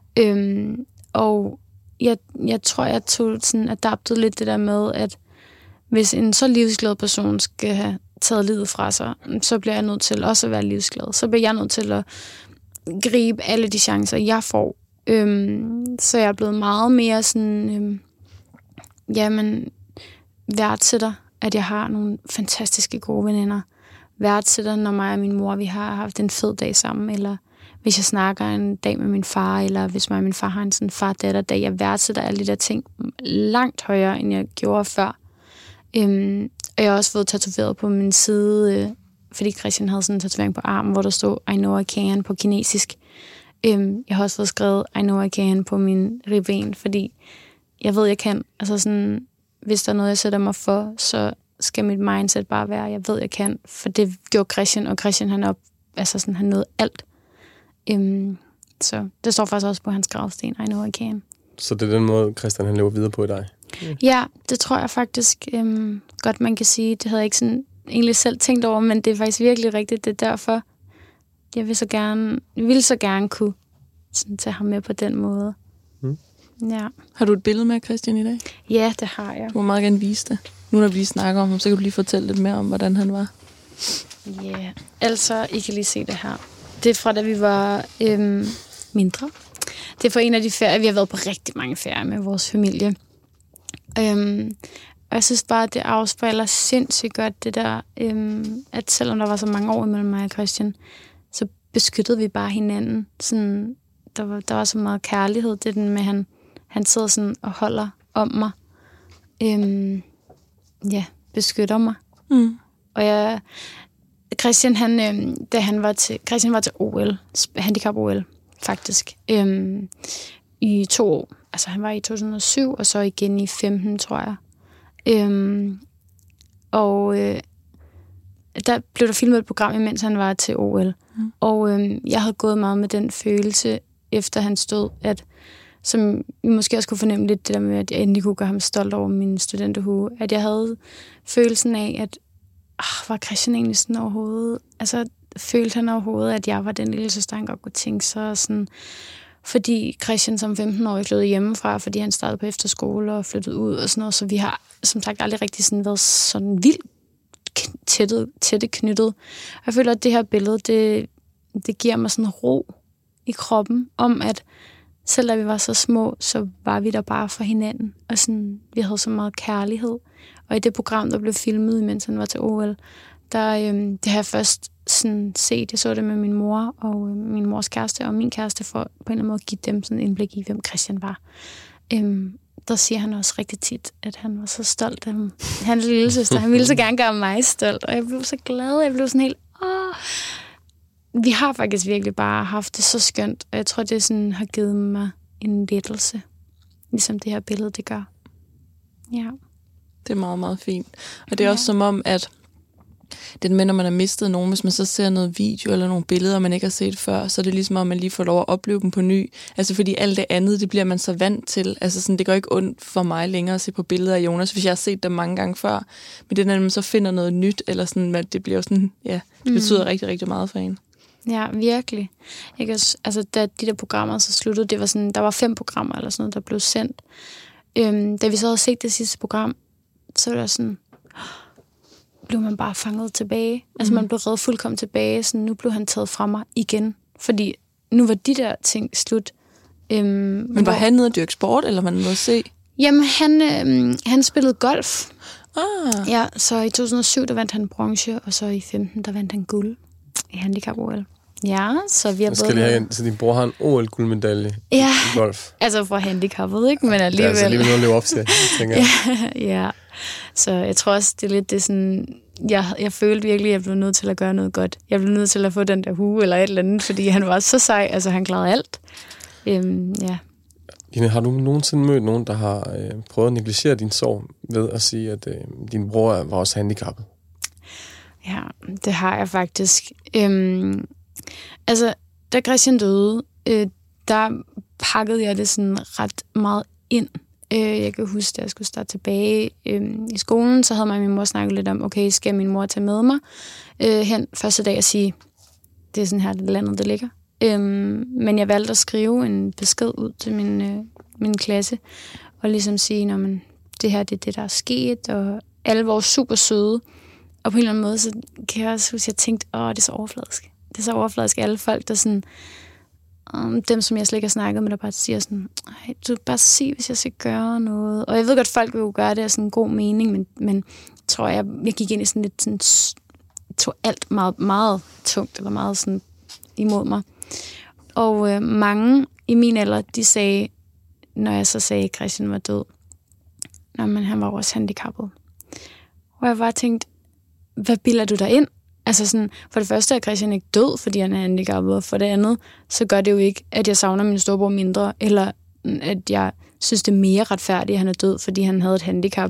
Og jeg tror, jeg tog sådan adaptet lidt det der med, at hvis en så livsglad person skal have taget livet fra sig, så bliver jeg nødt til også at være livsglad. Så bliver jeg nødt til at gribe alle de chancer, jeg får. Så jeg er blevet meget mere sådan, værdsætter, at jeg har nogle fantastiske gode veninder. Værdsætter, når mig og min mor, vi har haft en fed dag sammen, eller hvis jeg snakker en dag med min far, eller hvis mig og min far har en sådan far-datter-dag. Jeg værdsætter alle de der ting langt højere, end jeg gjorde før. Og jeg har også fået tatoveret på min side, fordi Christian havde sådan en tatovering på armen, hvor der stod, I know I can på kinesisk. Jeg har også fået skrevet, I know I can på min ribben, fordi jeg ved, jeg kan. Altså sådan, hvis der er noget, jeg sætter mig for, så skal mit mindset bare være, jeg ved, jeg kan. For det gjorde Christian, og Christian han nåede alt. Så det står faktisk også på hans gravsten, I know I can. Så det er den måde, Christian han lever videre på i dig? Ja, det tror jeg faktisk godt, man kan sige. Det havde jeg ikke sådan egentlig selv tænkt over, men det er faktisk virkelig rigtigt. Det er derfor, jeg vil så gerne kunne sådan, tage ham med på den måde. Ja. Har du et billede med Christian i dag? Ja, det har jeg. Du må meget gerne vise det. Nu når vi lige snakker om ham, så kan du lige fortælle lidt mere om, hvordan han var. Ja, altså, I kan lige se det her. Det er fra, da vi var mindre. Det er fra en af de ferier, vi har været på rigtig mange ferier med vores familie. Og jeg synes bare, at det afspejler sindssygt godt det der, at selvom der var så mange år imellem mig og Christian, så beskyttede vi bare hinanden. Sådan, der var så meget kærlighed. Det den med, han sidder sådan og holder om mig. Beskytter mig. Og Christian, Christian var til OL, handicap-OL, faktisk, i 2 år. Altså, han var i 2007, og så igen i 15, tror jeg. der blev der filmet et program, imens han var til OL. Og jeg havde gået meget med den følelse, efter han stod, at som vi måske også kunne fornemme lidt det der med, at jeg endelig kunne gøre ham stolt over min studenterhue, at jeg havde følelsen af, at var Christian egentlig sådan overhovedet, altså følte han overhovedet, at jeg var den lille søster, han godt kunne tænke sig, sådan, fordi Christian som 15-årig flyttede hjemmefra, fordi han startede på efterskole og flyttede ud og sådan noget, så vi har som sagt aldrig rigtig sådan været sådan vildt tætte knyttet. Og jeg føler, at det her billede, det giver mig sådan ro i kroppen, om at selv da vi var så små, så var vi der bare for hinanden, og sådan, vi havde så meget kærlighed. Og i det program, der blev filmet, mens han var til OL, det har jeg først sådan set. Jeg så det med min mor og min mors kæreste og min kæreste, for på en eller anden måde at give dem sådan en indblik i, hvem Christian var. Der siger han også rigtig tit, at han var så stolt af hans lille søster. Han ville så gerne gøre mig stolt, og jeg blev så glad. Jeg blev sådan helt, Vi har faktisk virkelig bare haft det så skønt, og jeg tror, det sådan har givet mig en lettelse, ligesom det her billede, det gør. Ja. Det er meget, meget fint. Og det er også som om, at det med, når man har mistet nogen, hvis man så ser noget video eller nogle billeder, man ikke har set før, så er det ligesom, at man lige får lov at opleve dem på ny. Altså fordi alt det andet, det bliver man så vant til. Altså sådan, det går ikke ondt for mig længere at se på billeder af Jonas, hvis jeg har set dem mange gange før. Men det er, når man så finder noget nyt, eller sådan, at det bliver sådan, ja, det betyder rigtig, rigtig meget for en. Ja, virkelig. Altså, da de der programmer så sluttede, det var sådan, der var 5 programmer eller sådan noget, der blev sendt. Da vi så havde set det sidste program, så var det sådan, blev man bare fanget tilbage. Altså man blev reddet fuldkommen tilbage. Så nu blev han taget fra mig igen. Fordi nu var de der ting slut. Men var han nede at dyrke sport, eller var han nede at se? Jamen, han spillede golf. Ja, så i 2007, der vandt han bronze, og så i 2015, der vandt han guld i handicap-OL. Ja, så vi har så din bror har en OL-guldmedalje i golf. Altså for handicappet, ikke? Men alligevel. Det er altså alligevel noget at leve op til, tænker jeg. Ja. Så jeg tror også, det er lidt det sådan... Jeg følte virkelig, at jeg blev nødt til at gøre noget godt. Jeg blev nødt til at få den der hue eller et eller andet, fordi han var så sej. Altså, han klarede alt. Ja. Line, har du nogensinde mødt nogen, der har prøvet at negligere din sorg ved at sige, at din bror var også handicappet? Ja, det har jeg faktisk. Altså, da Christian døde, der pakkede jeg det sådan ret meget ind. Jeg kan huske, da jeg skulle starte tilbage i skolen, så havde mig og min mor snakket lidt om, okay, skal min mor tage med mig hen første dag og sige, det er sådan her, landet det ligger. Men jeg valgte at skrive en besked ud til min klasse, og ligesom sige, men det her, det er det, der er sket, og alle var super søde. Og på en eller anden måde, så kan jeg også huske, at jeg tænkte, det er så overfladisk. Det er så overfladisk, alle folk, der sådan... dem, som jeg slet ikke har snakket med, der bare siger sådan, du bare sig, hvis jeg skal gøre noget. Og jeg ved godt, folk vil jo gøre det af sådan en god mening, men tror jeg gik ind i sådan lidt sådan, tog alt meget, meget tungt, eller meget sådan imod mig. Og mange i min alder, de sagde, når jeg så sagde, at Christian var død, men han var også handicappet. Og jeg bare tænkte, hvad bilder du dig ind? Altså sådan, for det første er Christian ikke død, fordi han er handicappet, og for det andet, så gør det jo ikke, at jeg savner min storebror mindre, eller at jeg synes, det er mere retfærdigt, at han er død, fordi han havde et handicap.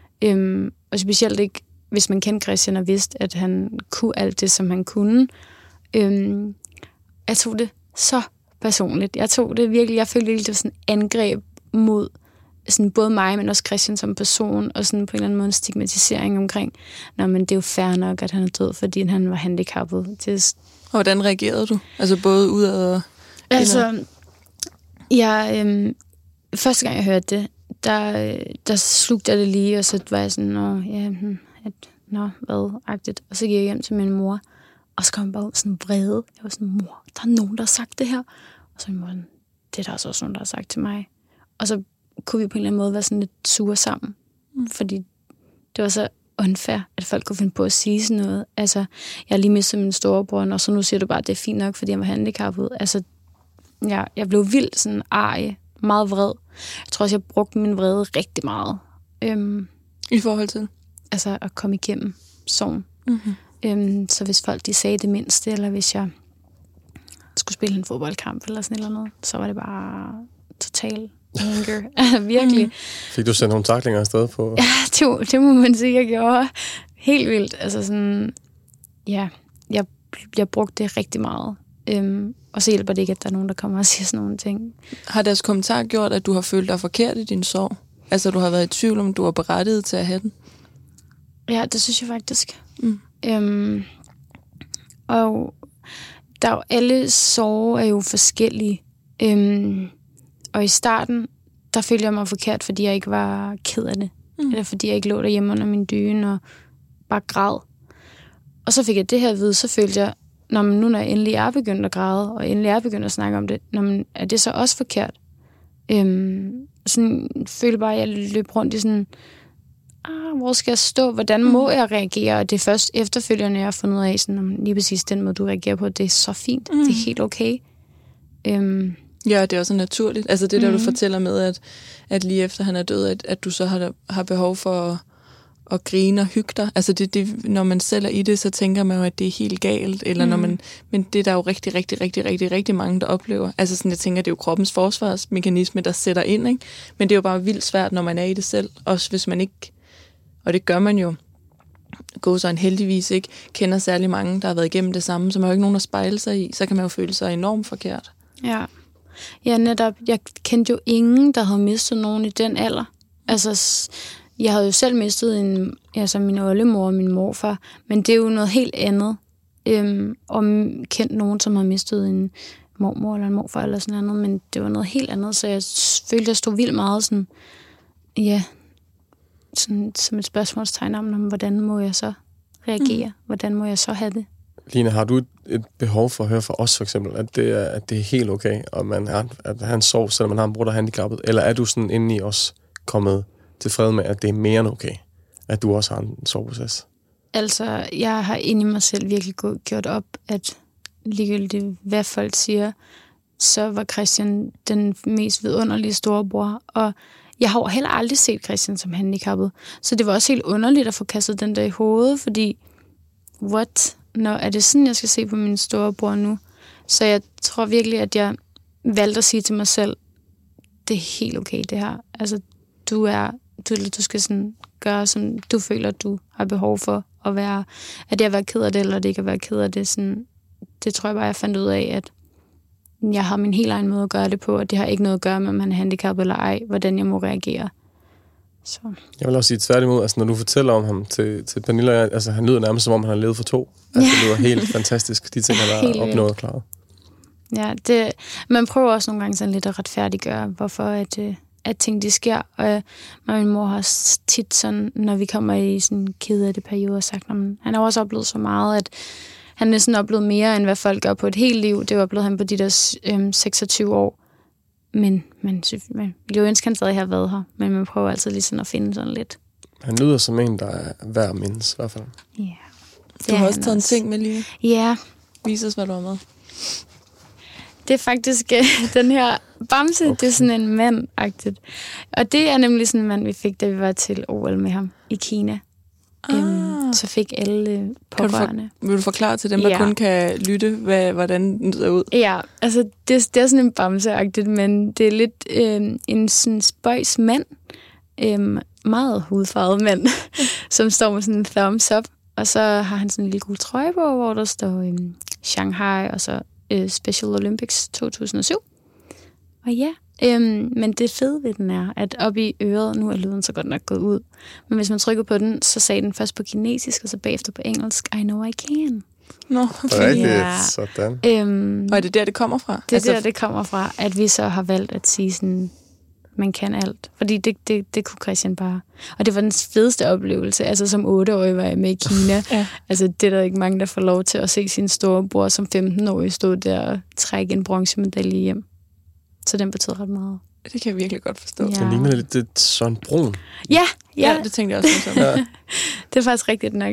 Og specielt ikke, hvis man kendte Christian og vidste, at han kunne alt det, som han kunne. Jeg tog det så personligt. Jeg følte virkelig, det var sådan et angreb mod sådan både mig, men også Christian som person, og sådan på en eller anden måde en stigmatisering omkring, men det er jo fair nok, at han er død, fordi han var handicappet. Og hvordan reagerede du? Altså både udad og... Altså, første gang jeg hørte det, der slugte jeg det lige, og så var jeg sådan, hvad-agtigt. Og så gik jeg hjem til min mor, og så kom jeg bare ud sådan vrede. Jeg var sådan, mor, der er nogen, der har sagt det her. Og så var det er der også nogen, der har sagt til mig. Og så kunne vi på en eller anden måde være sådan lidt sure sammen. Fordi det var så unfair, at folk kunne finde på at sige sådan noget. Altså, jeg har lige mistet min storebror, og så nu siger du bare, at det er fint nok, fordi han var handicappet. Altså, jeg blev vildt sådan meget vred. Jeg tror også, jeg brugte min vrede rigtig meget. I forhold til? Altså, at komme igennem sorgen. Mm-hmm. Så hvis folk de sagde det mindste, eller hvis jeg skulle spille en fodboldkamp eller sådan eller noget, så var det bare total anger. Virkelig. Fik du sendt nogle taklinger afsted på? Ja, det må man sige, jeg gjorde. Helt vildt. Altså sådan, jeg brugte det rigtig meget. Og så hjælper det ikke, at der er nogen, der kommer og siger sådan nogle ting. Har deres kommentar gjort, at du har følt dig forkert i din sorg? Altså, du har været i tvivl om, du var berettiget til at have den? Ja, det synes jeg faktisk. Og der er jo, alle sorger er jo forskellige. Og i starten, der følte jeg mig forkert, fordi jeg ikke var ked af det. Eller fordi jeg ikke lå derhjemme under min dyne og bare græd. Og så fik jeg det her at vide, så følte jeg, når jeg endelig er begyndt at græde, og endelig er begyndt at snakke om det, er det så også forkert? Sådan følte bare, at jeg løb rundt i sådan, hvor skal jeg stå? Hvordan må jeg reagere? Og det er først efterfølgende, jeg har fundet ud af, sådan, lige præcis den måde, du reagerer på, det er så fint. Det er helt okay. Ja, det er også naturligt. Altså det der, du fortæller med, at lige efter han er død, at du så har behov for at grine og hygge dig. Altså det, når man selv er i det, så tænker man jo, at det er helt galt. Eller når man, men det er der jo rigtig mange, der oplever. Altså sådan, jeg tænker, det er jo kroppens forsvarsmekanisme, der sætter ind, ikke? Men det er jo bare vildt svært, når man er i det selv. Også hvis man ikke, og det gør man jo, gåsøjne heldigvis ikke, kender særlig mange, der har været igennem det samme, så man har jo ikke nogen at spejle sig i. Så kan man jo føle sig enormt forkert. Ja, netop. Jeg kendte jo ingen, der havde mistet nogen i den alder. Altså, jeg havde jo selv mistet min oldemor og min morfar, men det er jo noget helt andet. Og kendt nogen, som har mistet en mormor eller en morfar eller sådan noget, men det var noget helt andet, så jeg følte, jeg stod vildt meget sådan, sådan, som et spørgsmålstegn om, hvordan må jeg så reagere? Hvordan må jeg så have det? Line, har du et behov for at høre fra os for eksempel, at det er helt okay, at han sover, selvom man har en bror, der er handicappet? Eller er du sådan inde i os kommet til fred med, at det er mere end okay, at du også har en soveproces? Altså, jeg har inde i mig selv virkelig gjort op, at ligegyldigt hvad folk siger, så var Christian den mest vidunderlige storebror, og jeg har heller aldrig set Christian som handicappet, så det var også helt underligt at få kastet den der i hovedet, fordi er det sådan, jeg skal se på min storebror nu? Så jeg tror virkelig, at jeg valgte at sige til mig selv, det er helt okay, det her. Altså, du skal sådan gøre, som du føler, du har behov for at være, at jeg er ked af det, eller det ikke at være ked af det. Sådan, det tror jeg bare, jeg fandt ud af, at jeg har min helt egen måde at gøre det på, og det har ikke noget at gøre med, om man er handicappet eller ej, hvordan jeg må reagere. Så. Jeg vil også sige tværtimod, altså når du fortæller om ham til Pernille, altså han lyder nærmest som om han har levet for to. Altså det lyder helt fantastisk, de ting, han har opnået og klaret. Ja, man prøver også nogle gange sådan lidt at retfærdiggøre, hvorfor at ting de sker. Og min mor har tit sådan, når vi kommer i sådan kede af det periode, sagt, han har også oplevet så meget, at han næsten oplevet mere, end hvad folk gør på et helt liv. Det oplevede han på de der 26 år. Men man ville jo ønske, han stadig har været her. Men man prøver altid lige sådan at finde sådan lidt. Han lyder som en, der er værd at mindes, i hvert fald. Ja. Du har også taget en ting med, Line. Ja. Vis os, hvad du har med. Det er faktisk den her bamse, okay. Det er sådan en mand-agtigt. Og det er nemlig sådan en mand, vi fik, da vi var til OL med ham i Kina. Så fik alle pårørende. Vil du forklare til dem, der kun kan lytte, hvordan den ser ud? Ja, altså det er sådan en bamse-agtigt, men det er lidt en sådan spøjs mand, meget hudfarvet mand, som står med sådan en thumbs up, og så har han sådan en lille gul trøje på, hvor der står Shanghai, og så Special Olympics 2007. Og ja, men det fede ved den er, at oppe i øret, nu er lyden så godt nok gået ud, men hvis man trykker på den, så sagde den først på kinesisk, og så bagefter på engelsk, I know I can. Rigtigt, sådan. Og er det der, det kommer fra? Det er der, det kommer fra, at vi så har valgt at sige sådan, man kan alt. Fordi det kunne Christian bare. Og det var den fedeste oplevelse. Altså som 8-årig var jeg med i Kina. Ja. Altså det er der ikke mange, der får lov til at se sin storebror som 15-årig stod der og trække en bronzemedalje hjem. Så den betød ret meget. Det kan jeg virkelig godt forstå. Ja. Det ligner lidt Søren Brun. Ja, det tænkte jeg også. Ja. Det er faktisk rigtigt nok.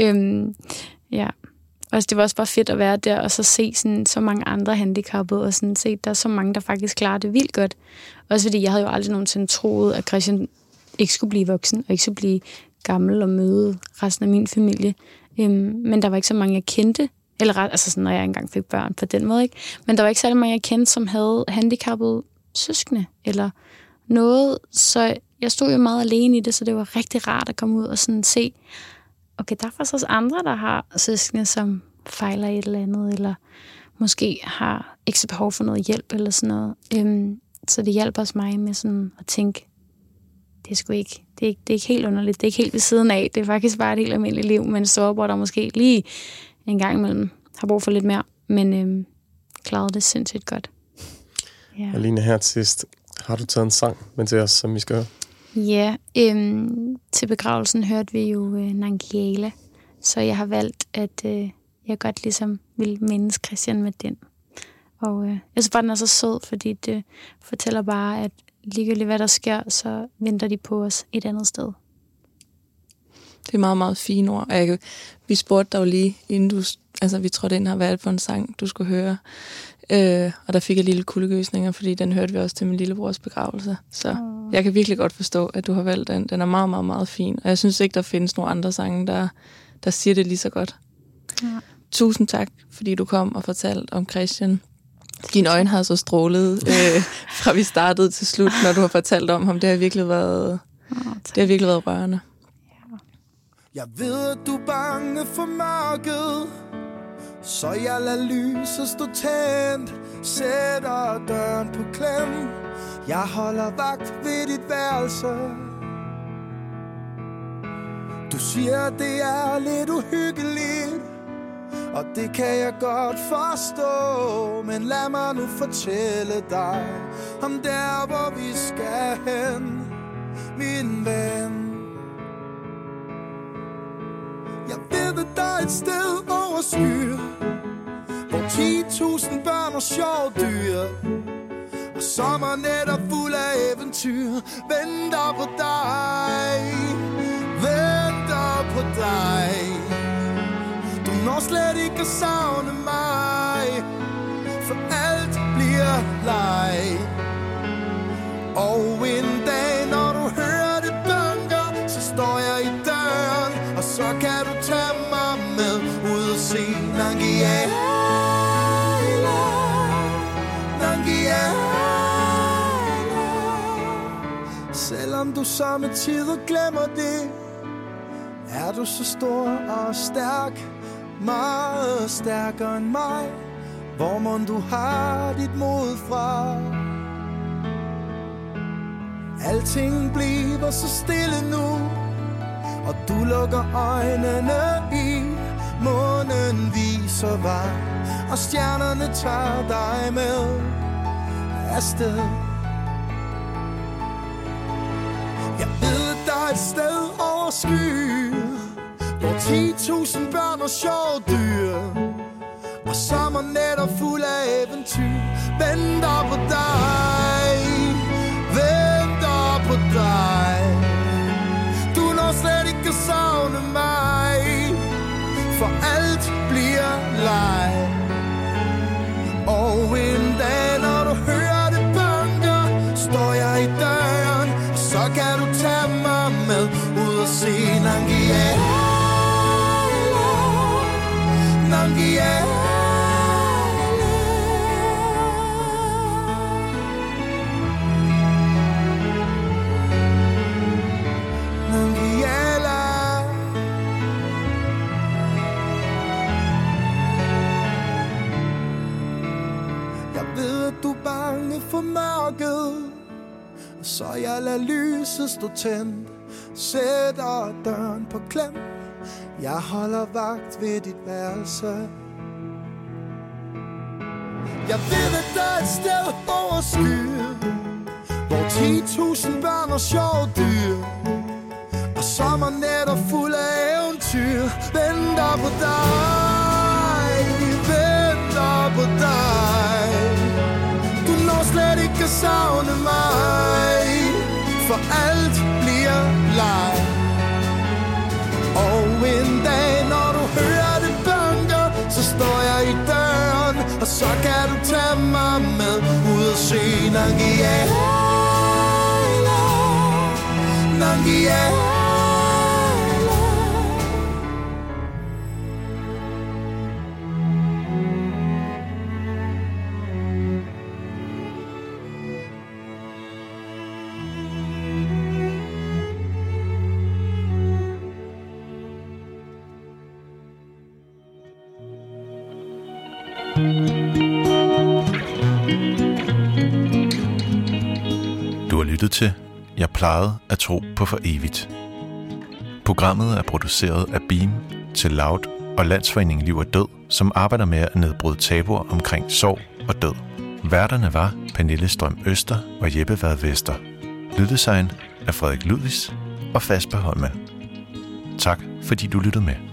Ja. Og det var også bare fedt at være der, og så se sådan, så mange andre handicappede, og sådan se, der er så mange, der faktisk klarer det vildt godt. Også fordi jeg havde jo aldrig nogensinde troet, at Christian ikke skulle blive voksen, og ikke skulle blive gammel og møde resten af min familie. Men der var ikke så mange, jeg kendte, eller altså sådan, når jeg engang fik børn på den måde, ikke? Men der var ikke særlig mange, jeg kendte, som havde handicappede søskende, eller noget. Så jeg stod jo meget alene i det, så det var rigtig rart at komme ud og sådan se, okay, der er faktisk også andre, der har søskende, som fejler et eller andet, eller måske har ekstra behov for noget hjælp, eller sådan noget. Så det hjælper også mig med sådan at tænke, det er sgu ikke, det er ikke helt underligt, det er ikke helt ved siden af, det er faktisk bare et helt almindeligt liv, men storebror, der måske lige en gang imellem har brug for lidt mere, men klarede det sindssygt godt. Ja. Aline, her til sidst, har du taget en sang med til os, som vi skal høre? Ja, til begravelsen hørte vi jo Nangiala, så jeg har valgt, at jeg godt ligesom vil mindes Christian med den. Og jeg synes bare, den er så sød, fordi det fortæller bare, at ligegyldigt hvad der sker, så venter de på os et andet sted. Det er meget, meget fine ord. Vi spurgte dig jo lige, inden vi trådte ind her, hvad er det for en sang, du skulle høre. Og der fik jeg lille kuldegysninger, fordi den hørte vi også til min lillebrors begravelse. Så jeg kan virkelig godt forstå, at du har valgt den. Den er meget, meget, meget fin. Og jeg synes ikke, der findes nogen andre sange, der siger det lige så godt. Ja. Tusind tak, fordi du kom og fortalte om Christian. Dine øjne har så strålet fra vi startede til slut, når du har fortalt om ham. Det har virkelig været, rørende. Ja. Jeg ved, at du er bange for mørket, så jeg lader lyset stå tændt, sætter døren på klem. Jeg holder vagt ved dit værelse. Du siger, det er lidt uhyggeligt, og det kan jeg godt forstå. Men lad mig nu fortælle dig om der, hvor vi skal hen, min ven. Jeg ved, at der er et sted over skyer, hvor 10.000 børn og sjove dyr, og sommernet er fuld af eventyr. Venter på dig, venter på dig. Du når slet ikke at savne mig, for alt bliver leg. Og en dag, når du hører det banker, så står jeg i døren, og så kan du tage mig med ud og se Nangiala, Nangiala. Selvom du samme tider glemmer det, er du så stor og stærk, meget stærkere end mig. Hvor må du har dit mod fra? Alting bliver så stille nu, og du lukker øjnene i. Månen viser vej, og stjernerne tager dig med afsted. Jeg ved, der er et sted over skyer, hvor 10.000 børn og sjove dyr, og sommernetter fuld af eventyr. Venter på dig, venter på dig. Du når slet ikke at savne mig, for alt bliver leg. Og en dag, når du hører det banker, står jeg i døren, og så kan du tage mig med ud og se Nangiala, Nangiala. Du er bange for mørket, så jeg lader lyset stå tændt, sætter døren på klem. Jeg holder vagt ved dit værelse. Jeg ved, at der er et sted over skyer, hvor 10.000 børn og sjove dyr, og sommernetter fuld af eventyr. Venter på dig, venter på dig. Slet ikke at savne mig, for alt bliver leg. Og en dag, når du hører det banker, så står jeg i døren, og så kan du tage mig med ud og se Nangiala, Nangiala. Du har lyttet til Jeg plejede at tro på for evigt. Programmet er produceret af Beam til Loud og Landsforeningen Liv og Død, som arbejder med at nedbryde tabuer omkring sorg og død. Værterne var Pernille Strøm Øster og Jeppe Vad Vester. Lyddesign af Frederik Ludvigs og Fasper Holman. Tak fordi du lyttede med.